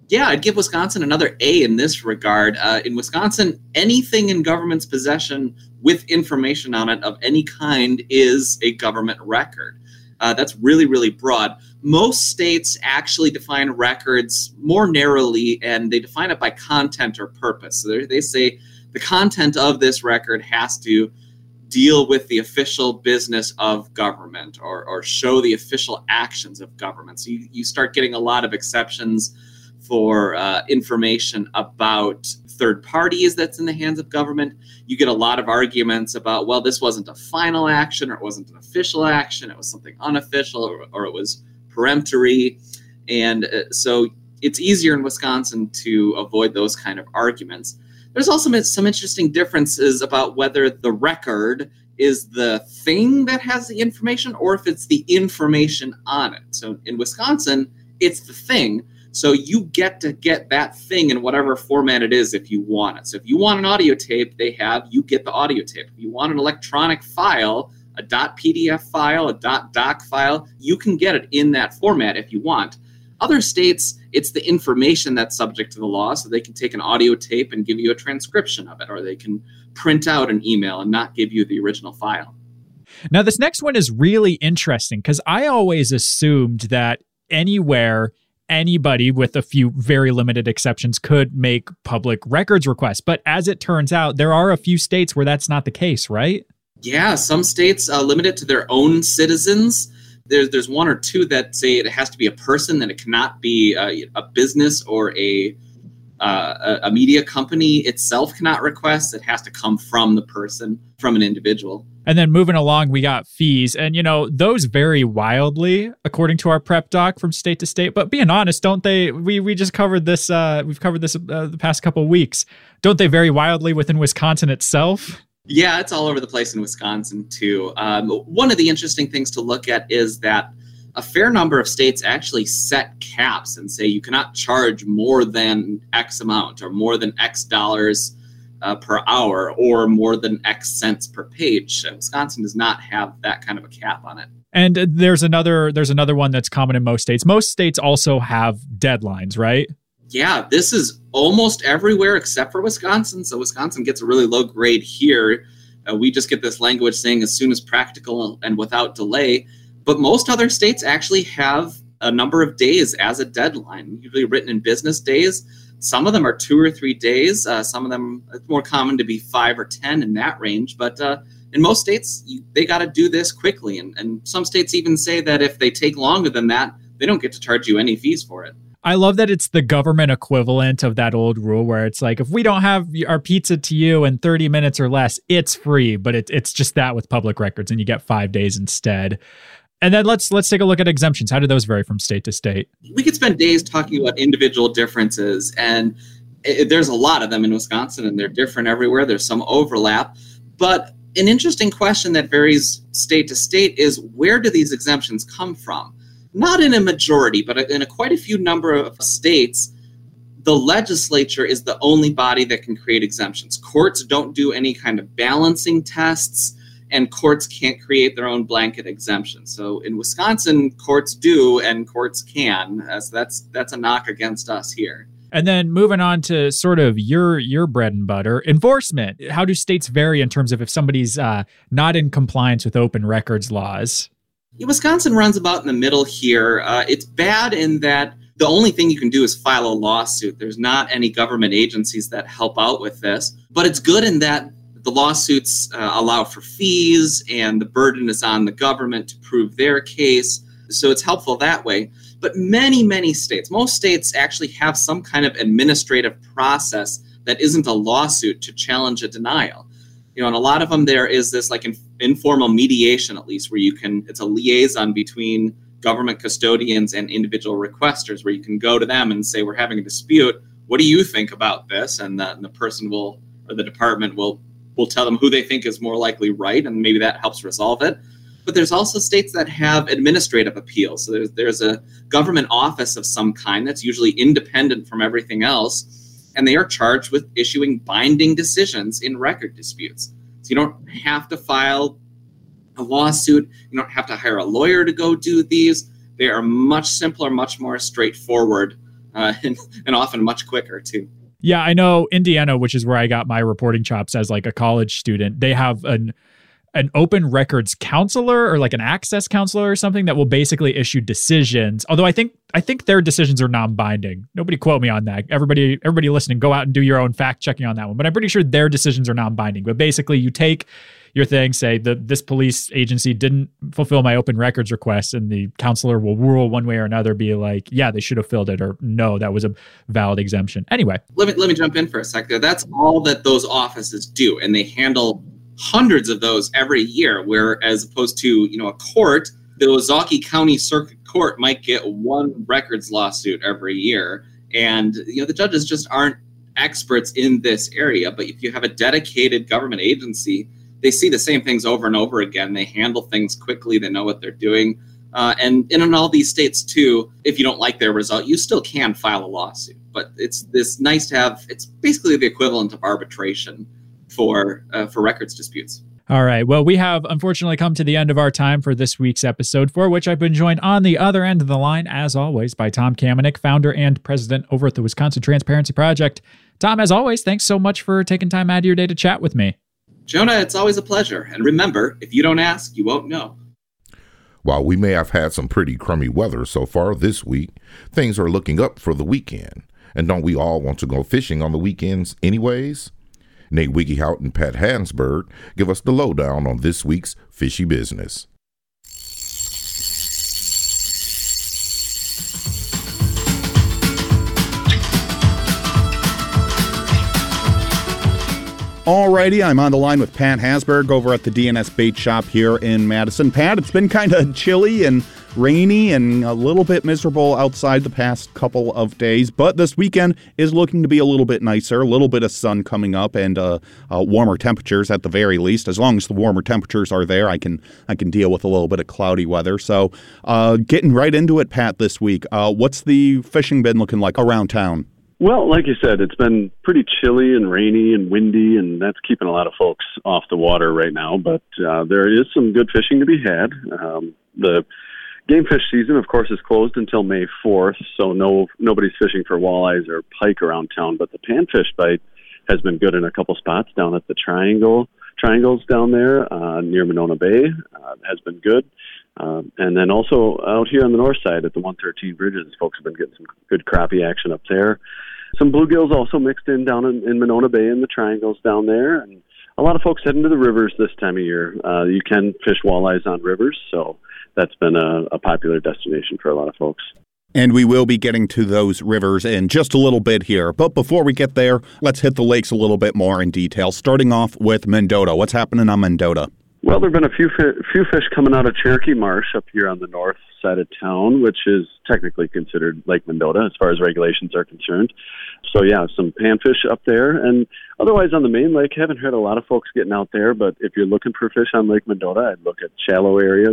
Yeah, I'd give Wisconsin another A in this regard. In Wisconsin, anything in government's possession with information on it of any kind is a government record. That's really, really broad. Most states actually define records more narrowly, and they define it by content or purpose. So they say the content of this record has to deal with the official business of government or show the official actions of government. So you start getting a lot of exceptions for information about third parties that's in the hands of government. You get a lot of arguments about, well, this wasn't a final action, or it wasn't an official action, it was something unofficial, or it was peremptory. And so it's easier in Wisconsin to avoid those kind of arguments. There's also some interesting differences about whether the record is the thing that has the information or if it's the information on it. So in Wisconsin, it's the thing. So you get to get that thing in whatever format it is if you want it. So if you want an audio tape, you get the audio tape. If you want an electronic file, a .pdf file, a .doc file, you can get it in that format if you want. Other states, it's the information that's subject to the law, so they can take an audio tape and give you a transcription of it, or they can print out an email and not give you the original file. Now, this next one is really interesting because I always assumed that anywhere, anybody with a few very limited exceptions could make public records requests. But as it turns out, there are a few states where that's not the case, right? Yeah, some states limit it to their own citizens. There's one or two that say it has to be a person, that it cannot be a business or a media company itself cannot request. It has to come from the person, from an individual. And then moving along, we got fees. And, those vary wildly according to our prep doc from state to state. But being honest, don't they? We just covered this. We've covered this the past couple of weeks. Don't they vary wildly within Wisconsin itself? Yeah, it's all over the place in Wisconsin, too. One of the interesting things to look at is that a fair number of states actually set caps and say you cannot charge more than X amount or more than X dollars per hour or more than X cents per page. Wisconsin does not have that kind of a cap on it. And there's another one that's common in most states. Most states also have deadlines, right? Yeah, this is almost everywhere except for Wisconsin. So Wisconsin gets a really low grade here. We just get this language saying as soon as practical and without delay. But most other states actually have a number of days as a deadline, usually written in business days. Some of them are 2 or 3 days. Some of them, it's more common to be 5 or 10 in that range. But in most states, they got to do this quickly. And some states even say that if they take longer than that, they don't get to charge you any fees for it. I love that it's the government equivalent of that old rule where it's like, if we don't have our pizza to you in 30 minutes or less, it's free. But it's just that with public records, and you get 5 days instead. And then let's take a look at exemptions. How do those vary from state to state? We could spend days talking about individual differences, and there's a lot of them in Wisconsin, and they're different everywhere. There's some overlap. But an interesting question that varies state to state is, where do these exemptions come from? Not in a majority, but in quite a few number of states, the legislature is the only body that can create exemptions. Courts don't do any kind of balancing tests, and courts can't create their own blanket exemption. So in Wisconsin, courts do and courts can. So that's a knock against us here. And then moving on to sort of your bread and butter, enforcement. How do states vary in terms of if somebody's not in compliance with open records laws? Wisconsin runs about in the middle here. It's bad in that the only thing you can do is file a lawsuit. There's not any government agencies that help out with this. But it's good in that the lawsuits allow for fees, and the burden is on the government to prove their case. So it's helpful that way. But many, many states, most states actually have some kind of administrative process that isn't a lawsuit to challenge a denial. And a lot of them, there is this like informal mediation, at least, where it's a liaison between government custodians and individual requesters, where you can go to them and say, we're having a dispute. What do you think about this? And the person or the department will tell them who they think is more likely right, and maybe that helps resolve it. But there's also states that have administrative appeals. So there's a government office of some kind that's usually independent from everything else, and they are charged with issuing binding decisions in record disputes. So you don't have to file a lawsuit. You don't have to hire a lawyer to go do these. They are much simpler, much more straightforward and often much quicker too. Yeah, I know Indiana, which is where I got my reporting chops as like a college student. They have an open records counselor or like an access counselor or something that will basically issue decisions. Although I think their decisions are non-binding. Nobody quote me on that. Everybody listening, go out and do your own fact checking on that one. But I'm pretty sure their decisions are non-binding. But basically you take your thing, say this police agency didn't fulfill my open records request, and the counselor will rule one way or another, be like, yeah, they should have filled it, or no, that was a valid exemption. Anyway. Let me jump in for a sec there. That's all that those offices do, and they handle hundreds of those every year, where as opposed to, a court, the Ozaukee County Circuit Court might get one records lawsuit every year. And, the judges just aren't experts in this area. But if you have a dedicated government agency, they see the same things over and over again. They handle things quickly. They know what they're doing. And in all these states, too, if you don't like their result, you still can file a lawsuit. But it's nice to have, it's basically the equivalent of arbitration for records disputes. All right. Well, we have unfortunately come to the end of our time for this week's episode, for which I've been joined on the other end of the line, as always, by Tom Kamenik, founder and president over at the Wisconsin Transparency Project. Tom, as always, thanks so much for taking time out of your day to chat with me. Jonah, it's always a pleasure. And remember, if you don't ask, you won't know. While we may have had some pretty crummy weather so far this week, things are looking up for the weekend. And don't we all want to go fishing on the weekends anyways? Nate Wiggyhout and Pat Hansberg give us the lowdown on this week's fishy business. Alrighty, I'm on the line with Pat Hansberg over at the DNS Bait Shop here in Madison. Pat, it's been kind of chilly and rainy and a little bit miserable outside the past couple of days, but this weekend is looking to be a little bit nicer, a little bit of sun coming up, and warmer temperatures at the very least. As long as the warmer temperatures are there, I can deal with a little bit of cloudy weather. So getting right into it, Pat, this week, what's the fishing been looking like around town? Well, like you said, it's been pretty chilly and rainy and windy, and that's keeping a lot of folks off the water right now. But there is some good fishing to be had. The game fish season, of course, is closed until May 4th, so nobody's fishing for walleyes or pike around town. But the panfish bite has been good in a couple spots down at the triangles down there near Monona Bay. Has been good. And then also out here on the north side at the 113 bridges, folks have been getting some good crappie action up there. Some bluegills also mixed in down in Monona Bay and the triangles down there. And a lot of folks heading to the rivers this time of year. You can fish walleyes on rivers, so that's been a popular destination for a lot of folks. And we will be getting to those rivers in just a little bit here. But before we get there, let's hit the lakes a little bit more in detail, starting off with Mendota. What's happening on Mendota? Well, there have been a few fish coming out of Cherokee Marsh up here on the north side of town, which is technically considered Lake Mendota as far as regulations are concerned. So, yeah, some panfish up there. And otherwise on the main lake, haven't heard a lot of folks getting out there. But if you're looking for fish on Lake Mendota, I'd look at shallow areas.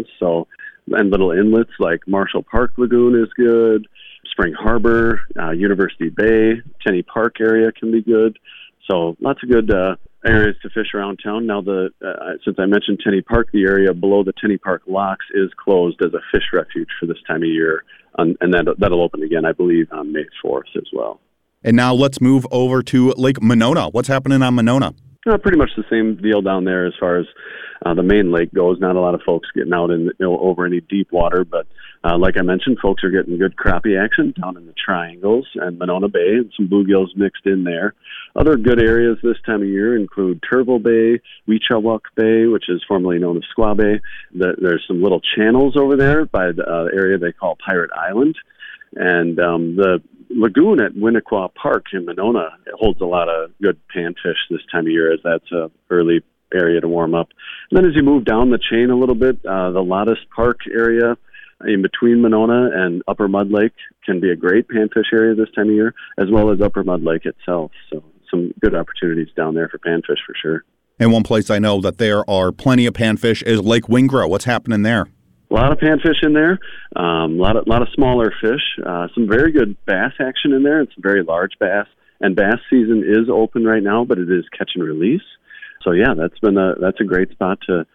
And little inlets like Marshall Park Lagoon is good. Spring Harbor, University Bay, Tenney Park area can be good. So lots of good areas to fish around town. Now, since I mentioned Tenney Park, the area below the Tenney Park locks is closed as a fish refuge for this time of year, and that'll open again, I believe, on May 4th as well. And now let's move over to Lake Monona. What's happening on Monona? Pretty much the same deal down there as far as the main lake goes. Not a lot of folks getting out over any deep water, but like I mentioned, folks are getting good crappie action down in the triangles and Monona Bay, and some bluegills mixed in there. Other good areas this time of year include Turville Bay, Weechawuk Bay, which is formerly known as Squaw Bay. There's some little channels over there by the area they call Pirate Island, and the lagoon at Winnequa Park in Monona holds a lot of good panfish this time of year, as that's a early area to warm up. And then as you move down the chain a little bit, the Lottis Park area in between Monona and Upper Mud Lake can be a great panfish area this time of year, as well as Upper Mud Lake itself. So some good opportunities down there for panfish for sure. And one place I know that there are plenty of panfish is Lake Wingro. What's happening there? A lot of panfish in there, a lot of smaller fish, some very good bass action in there, and some very large bass. And bass season is open right now, but it is catch and release. So yeah, that's a great spot to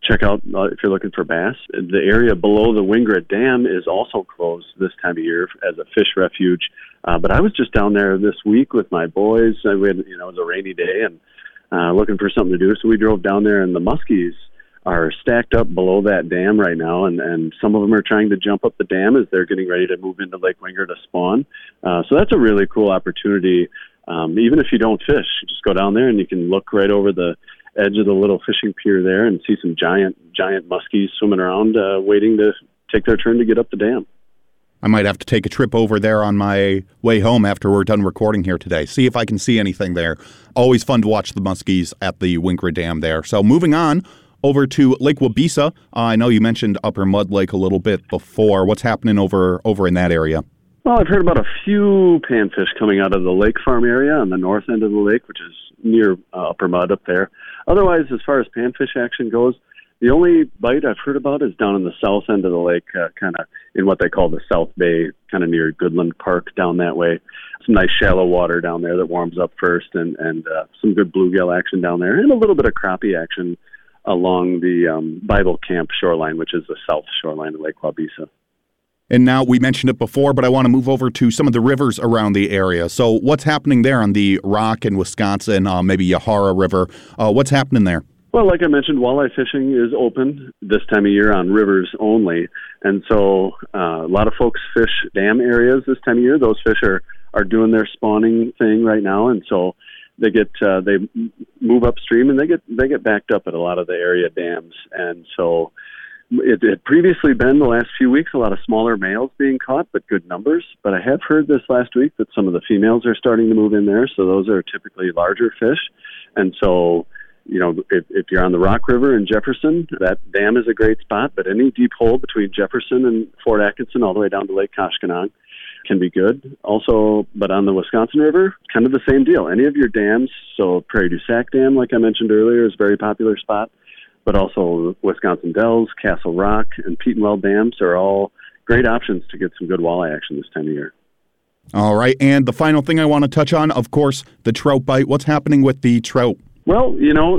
check out if you're looking for bass. The area below the Wingrid Dam is also closed this time of year as a fish refuge. But I was just down there this week with my boys. It was a rainy day and looking for something to do. So we drove down there, and the muskies are stacked up below that dam right now. And some of them are trying to jump up the dam as they're getting ready to move into Lake Winger to spawn. So that's a really cool opportunity. Even if you don't fish, you just go down there and you can look right over the edge of the little fishing pier there and see some giant muskies swimming around, waiting to take their turn to get up the dam. I might have to take a trip over there on my way home after we're done recording here today. See if I can see anything there. Always fun to watch the muskies at the Wingrid Dam there. So moving on over to Lake Wabeesa. I know you mentioned Upper Mud Lake a little bit before. What's happening over in that area? Well, I've heard about a few panfish coming out of the lake farm area on the north end of the lake, which is near Upper Mud up there. Otherwise, as far as panfish action goes, the only bite I've heard about is down in the south end of the lake, kind of in what they call the South Bay, kind of near Goodland Park down that way. Some nice shallow water down there that warms up first, and some good bluegill action down there, and a little bit of crappie action along the Bible Camp shoreline, which is the south shoreline of Lake Wabeesa. And now, we mentioned it before, but I want to move over to some of the rivers around the area. So what's happening there on the Rock in Wisconsin, maybe Yahara River? What's happening there? Well, like I mentioned, walleye fishing is open this time of year on rivers only. And so a lot of folks fish dam areas this time of year. Those fish are doing their spawning thing right now. And so they move upstream and they get backed up at a lot of the area dams. And so it had previously been the last few weeks a lot of smaller males being caught, but good numbers. But I have heard this last week that some of the females are starting to move in there. So those are typically larger fish. And so, if you're on the Rock River in Jefferson, that dam is a great spot, but any deep hole between Jefferson and Fort Atkinson all the way down to Lake Koshkonong can be good. Also, but on the Wisconsin River, kind of the same deal. Any of your dams, so Prairie du Sac Dam, like I mentioned earlier, is a very popular spot, but also Wisconsin Dells, Castle Rock, and Petenwell dams are all great options to get some good walleye action this time of year. All right, and the final thing I want to touch on, of course, the trout bite. What's happening with the trout? Well,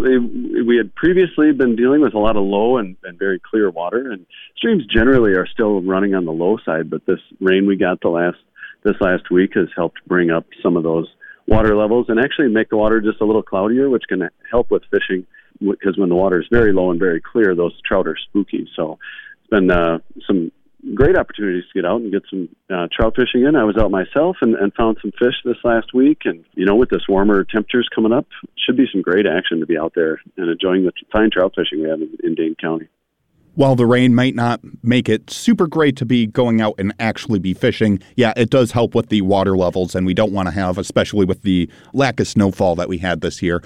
we had previously been dealing with a lot of low and very clear water, and streams generally are still running on the low side, but this rain we got this last week has helped bring up some of those water levels and actually make the water just a little cloudier, which can help with fishing, because when the water is very low and very clear, those trout are spooky. So it's been some great opportunities to get out and get some trout fishing in. I was out myself and found some fish this last week. And, with this warmer temperatures coming up, should be some great action to be out there and enjoying the fine trout fishing we have in Dane County. While the rain might not make it super great to be going out and actually be fishing, yeah, it does help with the water levels, and we don't want to have, especially with the lack of snowfall that we had this year,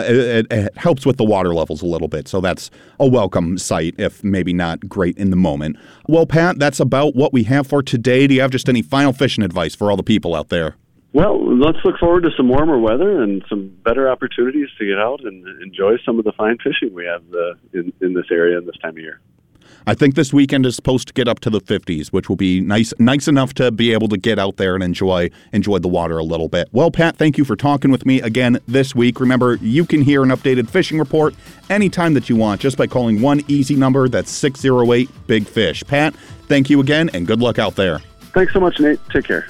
it helps with the water levels a little bit. So that's a welcome sight, if maybe not great in the moment. Well, Pat, that's about what we have for today. Do you have just any final fishing advice for all the people out there? Well, let's look forward to some warmer weather and some better opportunities to get out and enjoy some of the fine fishing we have in this area this time of year. I think this weekend is supposed to get up to the 50s, which will be nice enough to be able to get out there and enjoy the water a little bit. Well, Pat, thank you for talking with me again this week. Remember, you can hear an updated fishing report anytime that you want just by calling one easy number. That's 608-BIG-FISH. Pat, thank you again, and good luck out there. Thanks so much, Nate. Take care.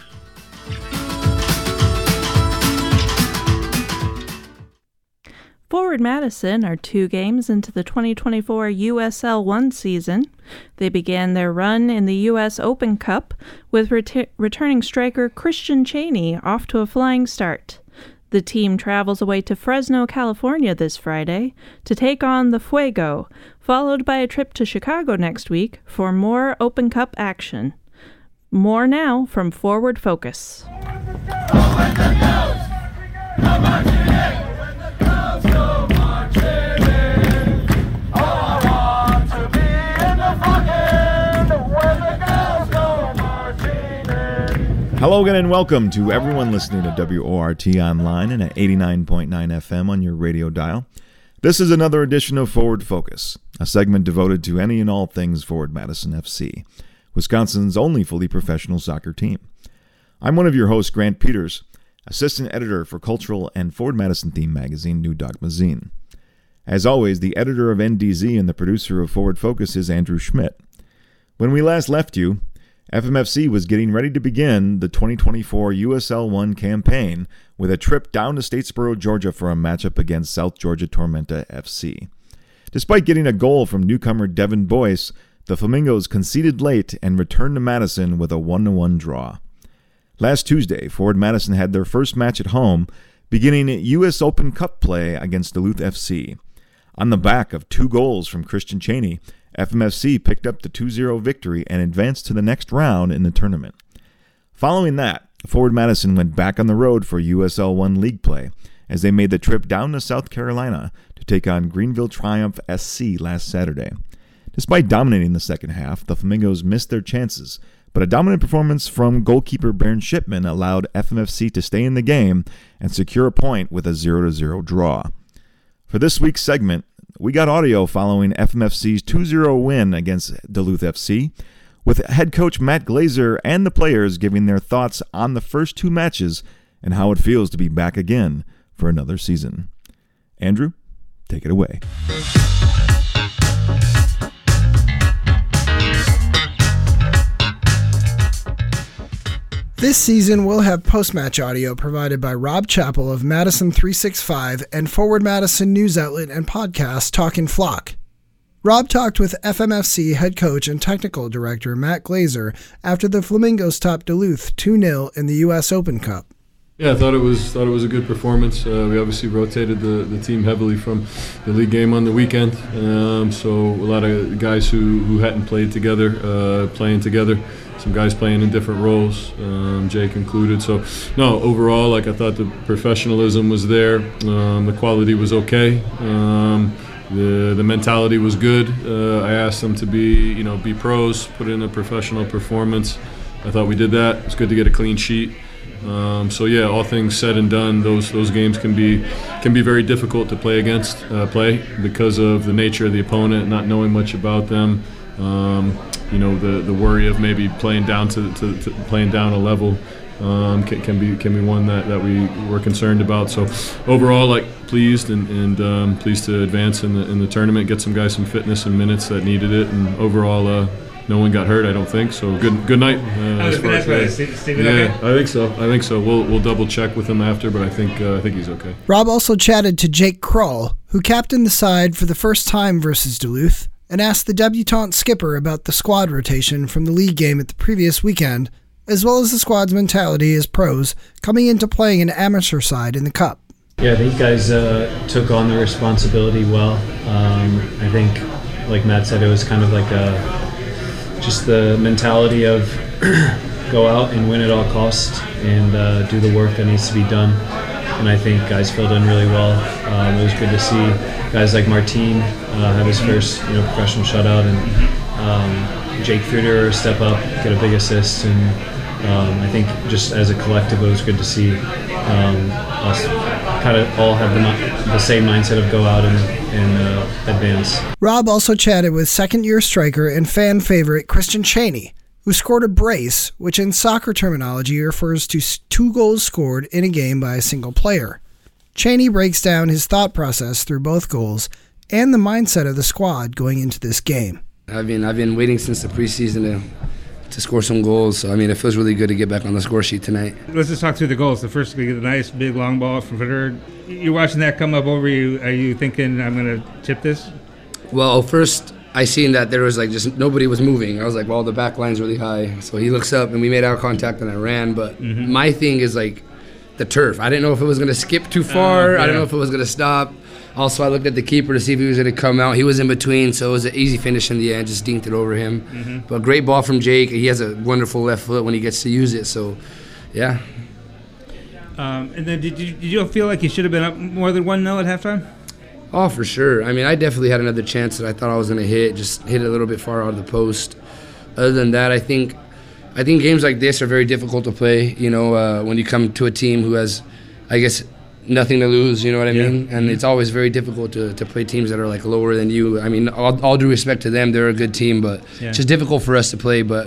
Forward Madison are 2 games into the 2024 USL 1 season. They began their run in the U.S. Open Cup with returning striker Christian Chaney off to a flying start. The team travels away to Fresno, California this Friday to take on the Fuego, followed by a trip to Chicago next week for more Open Cup action. More now from Forward Focus. Hello again and welcome to everyone listening to WORT online and at 89.9 FM on your radio dial. This is another edition of Forward Focus, a segment devoted to any and all things Forward Madison FC, Wisconsin's only fully professional soccer team. I'm one of your hosts, Grant Peters, assistant editor for cultural and Forward Madison themed magazine New Dogma Zine. As always, the editor of NDZ and the producer of Forward Focus is Andrew Schmidt. When we last left you, FMFC was getting ready to begin the 2024 USL One campaign with a trip down to Statesboro, Georgia for a matchup against South Georgia Tormenta FC. Despite getting a goal from newcomer Devin Boyce, the Flamingos conceded late and returned to Madison with a 1-1 draw. Last Tuesday, Forward Madison had their first match at home, beginning U.S. Open Cup play against Duluth FC. On the back of 2 goals from Christian Cheney, FMFC picked up the 2-0 victory and advanced to the next round in the tournament. Following that, Forward Madison went back on the road for USL One League play as they made the trip down to South Carolina to take on Greenville Triumph SC last Saturday. Despite dominating the second half, the Flamingos missed their chances, but a dominant performance from goalkeeper Bernd Shipman allowed FMFC to stay in the game and secure a point with a 0-0 draw. For this week's segment, we got audio following FMFC's 2-0 win against Duluth FC, with head coach Matt Glazer and the players giving their thoughts on the first 2 matches and how it feels to be back again for another season. Andrew, take it away. This season, we'll have post-match audio provided by Rob Chappell of Madison 365 and Forward Madison news outlet and podcast Talkin' Flock. Rob talked with FMFC head coach and technical director Matt Glazer after the Flamingos topped Duluth 2-0 in the U.S. Open Cup. Yeah, I thought it was a good performance. We obviously rotated the team heavily from the league game on the weekend, so a lot of guys who hadn't played together, playing together. Some guys playing in different roles, Jake included. So, no, overall, I thought the professionalism was there. The quality was okay. The mentality was good. I asked them to be pros, put in a professional performance. I thought we did that. It's good to get a clean sheet. So yeah, all things said and done, those games can be very difficult to play against, because of the nature of the opponent, not knowing much about them. The worry of maybe playing down playing down a level can be one that we were concerned about. So overall, pleased and pleased to advance in the tournament, get some guys some fitness and minutes that needed it, and overall no one got hurt, I don't think. So good night. Okay? I think so. We'll double check with him after, but I think he's okay. Rob also chatted to Jake Kroll, who captained the side for the first time versus Duluth, and asked the debutante skipper about the squad rotation from the league game at the previous weekend, as well as the squad's mentality as pros coming into playing an amateur side in the Cup. Yeah, I think guys took on the responsibility well. I think, like Matt said, it was kind of like just the mentality of go out and win at all costs and do the work that needs to be done. And I think guys filled in really well. It was good to see guys like Martin have his first professional shutout, and Jake Fruder step up, get a big assist, and I think just as a collective it was good to see us kind of all have the same mindset of go out and advance. Rob also chatted with second-year striker and fan favorite Christian Cheney, who scored a brace, which in soccer terminology refers to 2 goals scored in a game by a single player. Cheney breaks down his thought process through both goals and the mindset of the squad going into this game. I've been waiting since the preseason to score some goals, so it feels really good to get back on the score sheet tonight. Let's just talk through the goals. The first, we get a nice big long ball from Federer. You're watching that come up over you. Are you thinking, I'm going to chip this? Well, first I seen that there was just nobody was moving. I was like, well, the back line's really high. So he looks up and we made eye contact and I ran. But my thing is the turf. I didn't know if it was going to skip too far. I didn't know if it was going to stop. Also, I looked at the keeper to see if he was going to come out. He was in between, so it was an easy finish in the end. Just dinked it over him. But great ball from Jake. He has a wonderful left foot when he gets to use it. So, yeah. And then did you feel like you should have been up more than 1-0 at halftime? Oh, for sure. I definitely had another chance that I thought I was going to hit. Just hit it a little bit far out of the post. Other than that, I think games like this are very difficult to play. When you come to a team who has, nothing to lose. You know what I mean? And it's always very difficult to play teams that are lower than you. All due respect to them, they're a good team, but it's just difficult for us to play. But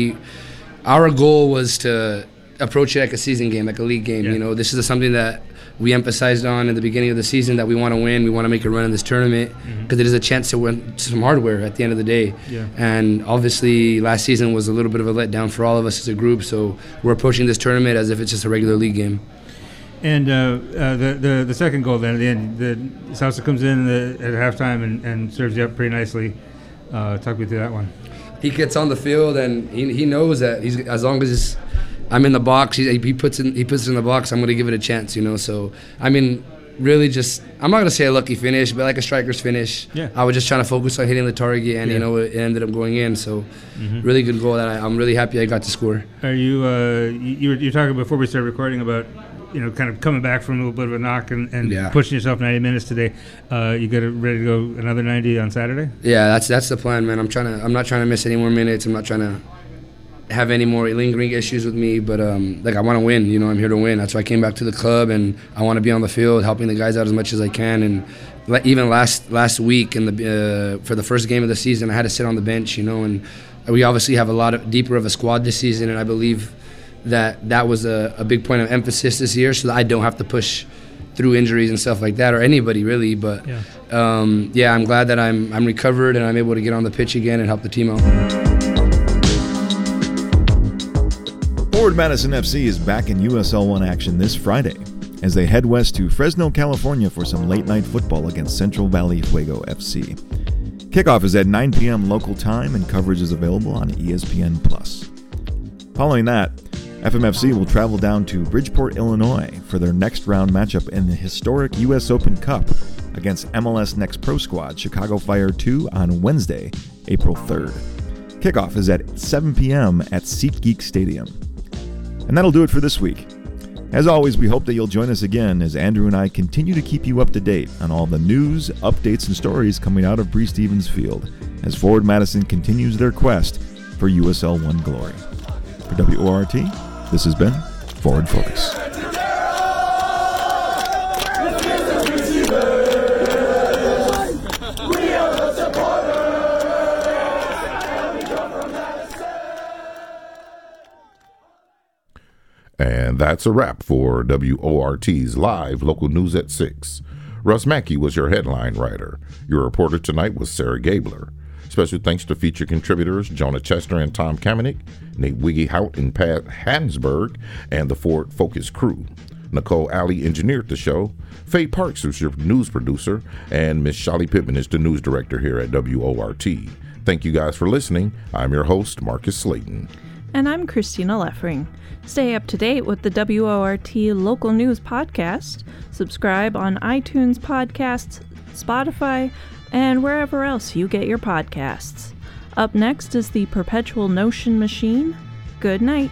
our goal was to approach it like a season game, like a league game. This is something that we emphasized on in the beginning of the season that we want to win. We want to make a run in this tournament because it is a chance to win some hardware at the end of the day. Yeah. And obviously last season was a little bit of a letdown for all of us as a group, so we're approaching this tournament as if it's just a regular league game. And the second goal then at the end, Sousa comes in at halftime and serves you up pretty nicely. Talk me through that one. He gets on the field and he knows that as long as I'm in the box, he puts it in the box, I'm going to give it a chance, So, I mean, really just, I'm not going to say a lucky finish, but like a striker's finish. Yeah. I was just trying to focus on hitting the target, and, it ended up going in. So, really good goal that I'm really happy I got to score. Are you were talking before we started recording about, kind of coming back from a little bit of a knock and pushing yourself 90 minutes today. You got ready to go another 90 on Saturday? Yeah, that's the plan, man. I'm not trying to miss any more minutes. I'm not trying to have any more lingering issues with me, but I want to win. I'm here to win. That's why I came back to the club, and I want to be on the field, helping the guys out as much as I can. And even last week, for the first game of the season, I had to sit on the bench. And we obviously have a lot deeper of a squad this season, and I believe that was a big point of emphasis this year, so that I don't have to push through injuries and stuff like that, or anybody really. But I'm glad that I'm recovered and I'm able to get on the pitch again and help the team out. Forward Madison FC is back in USL 1 action this Friday as they head west to Fresno, California for some late-night football against Central Valley Fuego FC. Kickoff is at 9 p.m. local time, and coverage is available on ESPN+. Following that, FMFC will travel down to Bridgeport, Illinois for their next round matchup in the historic U.S. Open Cup against MLS Next Pro Squad Chicago Fire 2 on Wednesday, April 3rd. Kickoff is at 7 p.m. at SeatGeek Stadium. And that'll do it for this week. As always, we hope that you'll join us again as Andrew and I continue to keep you up to date on all the news, updates, and stories coming out of Bree Stevens Field as Forward Madison continues their quest for USL 1 glory. For WORT, this has been Forward Focus. And that's a wrap for WORT's live local news at 6. Russ Mackey was your headline writer. Your reporter tonight was Sarah Gabler. Special thanks to feature contributors Jonah Chester and Tom Kamenick, Nate Wiggy-Hout and Pat Hansberg, and the Forward Focus crew. Nicole Alley engineered the show. Faye Parks was your news producer, and Miss Sholly Pittman is the news director here at WORT. Thank you guys for listening. I'm your host, Marcus Slayton. And I'm Christina Leffering. Stay up to date with the WORT Local News Podcast. Subscribe on iTunes Podcasts, Spotify, and wherever else you get your podcasts. Up next is the Perpetual Notion Machine. Good night.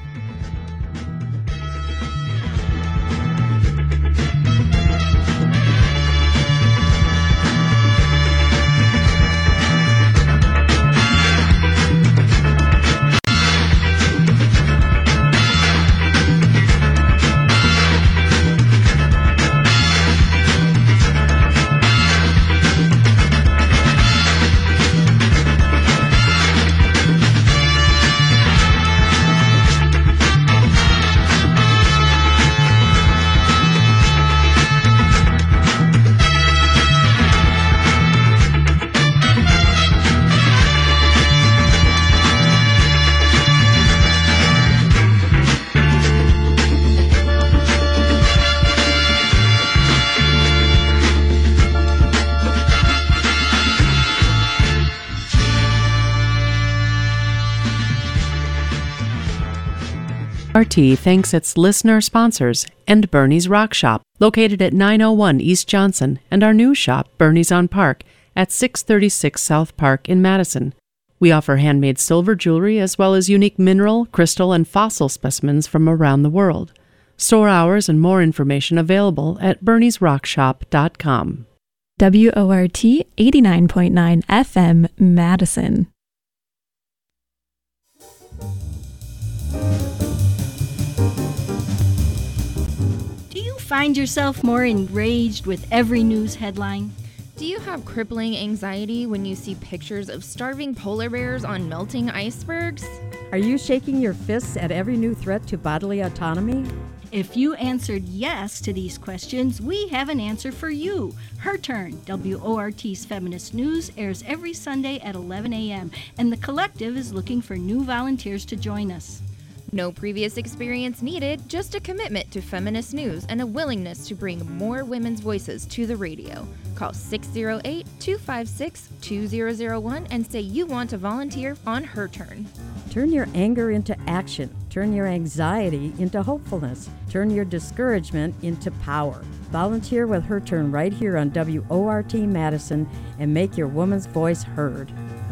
WORT thanks its listener sponsors and Bernie's Rock Shop, located at 901 East Johnson, and our new shop, Bernie's on Park, at 636 South Park in Madison. We offer handmade silver jewelry as well as unique mineral, crystal, and fossil specimens from around the world. Store hours and more information available at berniesrockshop.com. WORT 89.9 FM, Madison. Find yourself more enraged with every news headline? Do you have crippling anxiety when you see pictures of starving polar bears on melting icebergs? Are you shaking your fists at every new threat to bodily autonomy? If you answered yes to these questions, we have an answer for you. Her Turn, WORT's Feminist News, airs every Sunday at 11 a.m., and the collective is looking for new volunteers to join us. No previous experience needed, just a commitment to feminist news and a willingness to bring more women's voices to the radio. Call 608-256-2001 and say you want to volunteer on Her Turn. Turn your anger into action. Turn your anxiety into hopefulness. Turn your discouragement into power. Volunteer with Her Turn right here on WORT Madison and make your woman's voice heard.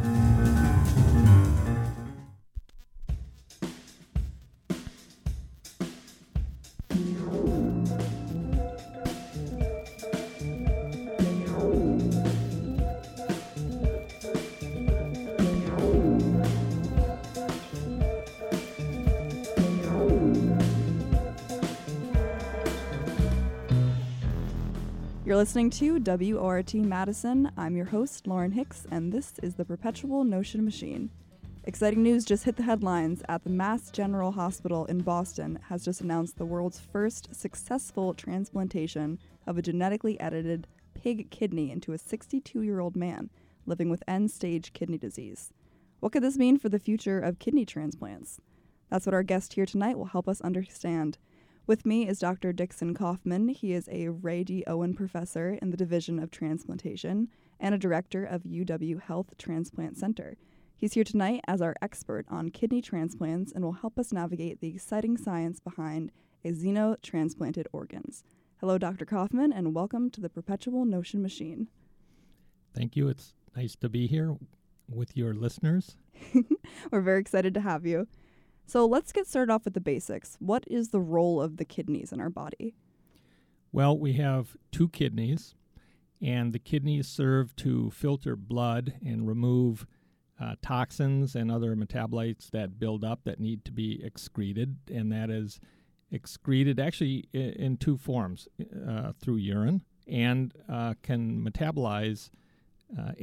You're listening to WORT Madison. I'm your host, Lauren Hicks, and this is the Perpetual Notion Machine. Exciting news just hit the headlines at the Mass General Hospital in Boston has just announced the world's first successful transplantation of a genetically edited pig kidney into a 62-year-old man living with end-stage kidney disease. What could this mean for the future of kidney transplants? That's what our guest here tonight will help us understand. With me is Dr. Dixon Kaufman. He is a Ray D. Owen Professor in the Division of Transplantation and a Director of UW Health Transplant Center. He's here tonight as our expert on kidney transplants and will help us navigate the exciting science behind a xenotransplanted organs. Hello, Dr. Kaufman, and welcome to the Perpetual Notion Machine. Thank you. It's nice to be here with your listeners. We're very excited to have you. So let's get started off with the basics. What is the role of the kidneys in our body? Well, we have two kidneys, and the kidneys serve to filter blood and remove toxins and other metabolites that build up that need to be excreted, and that is excreted actually in two forms, through urine, and can metabolize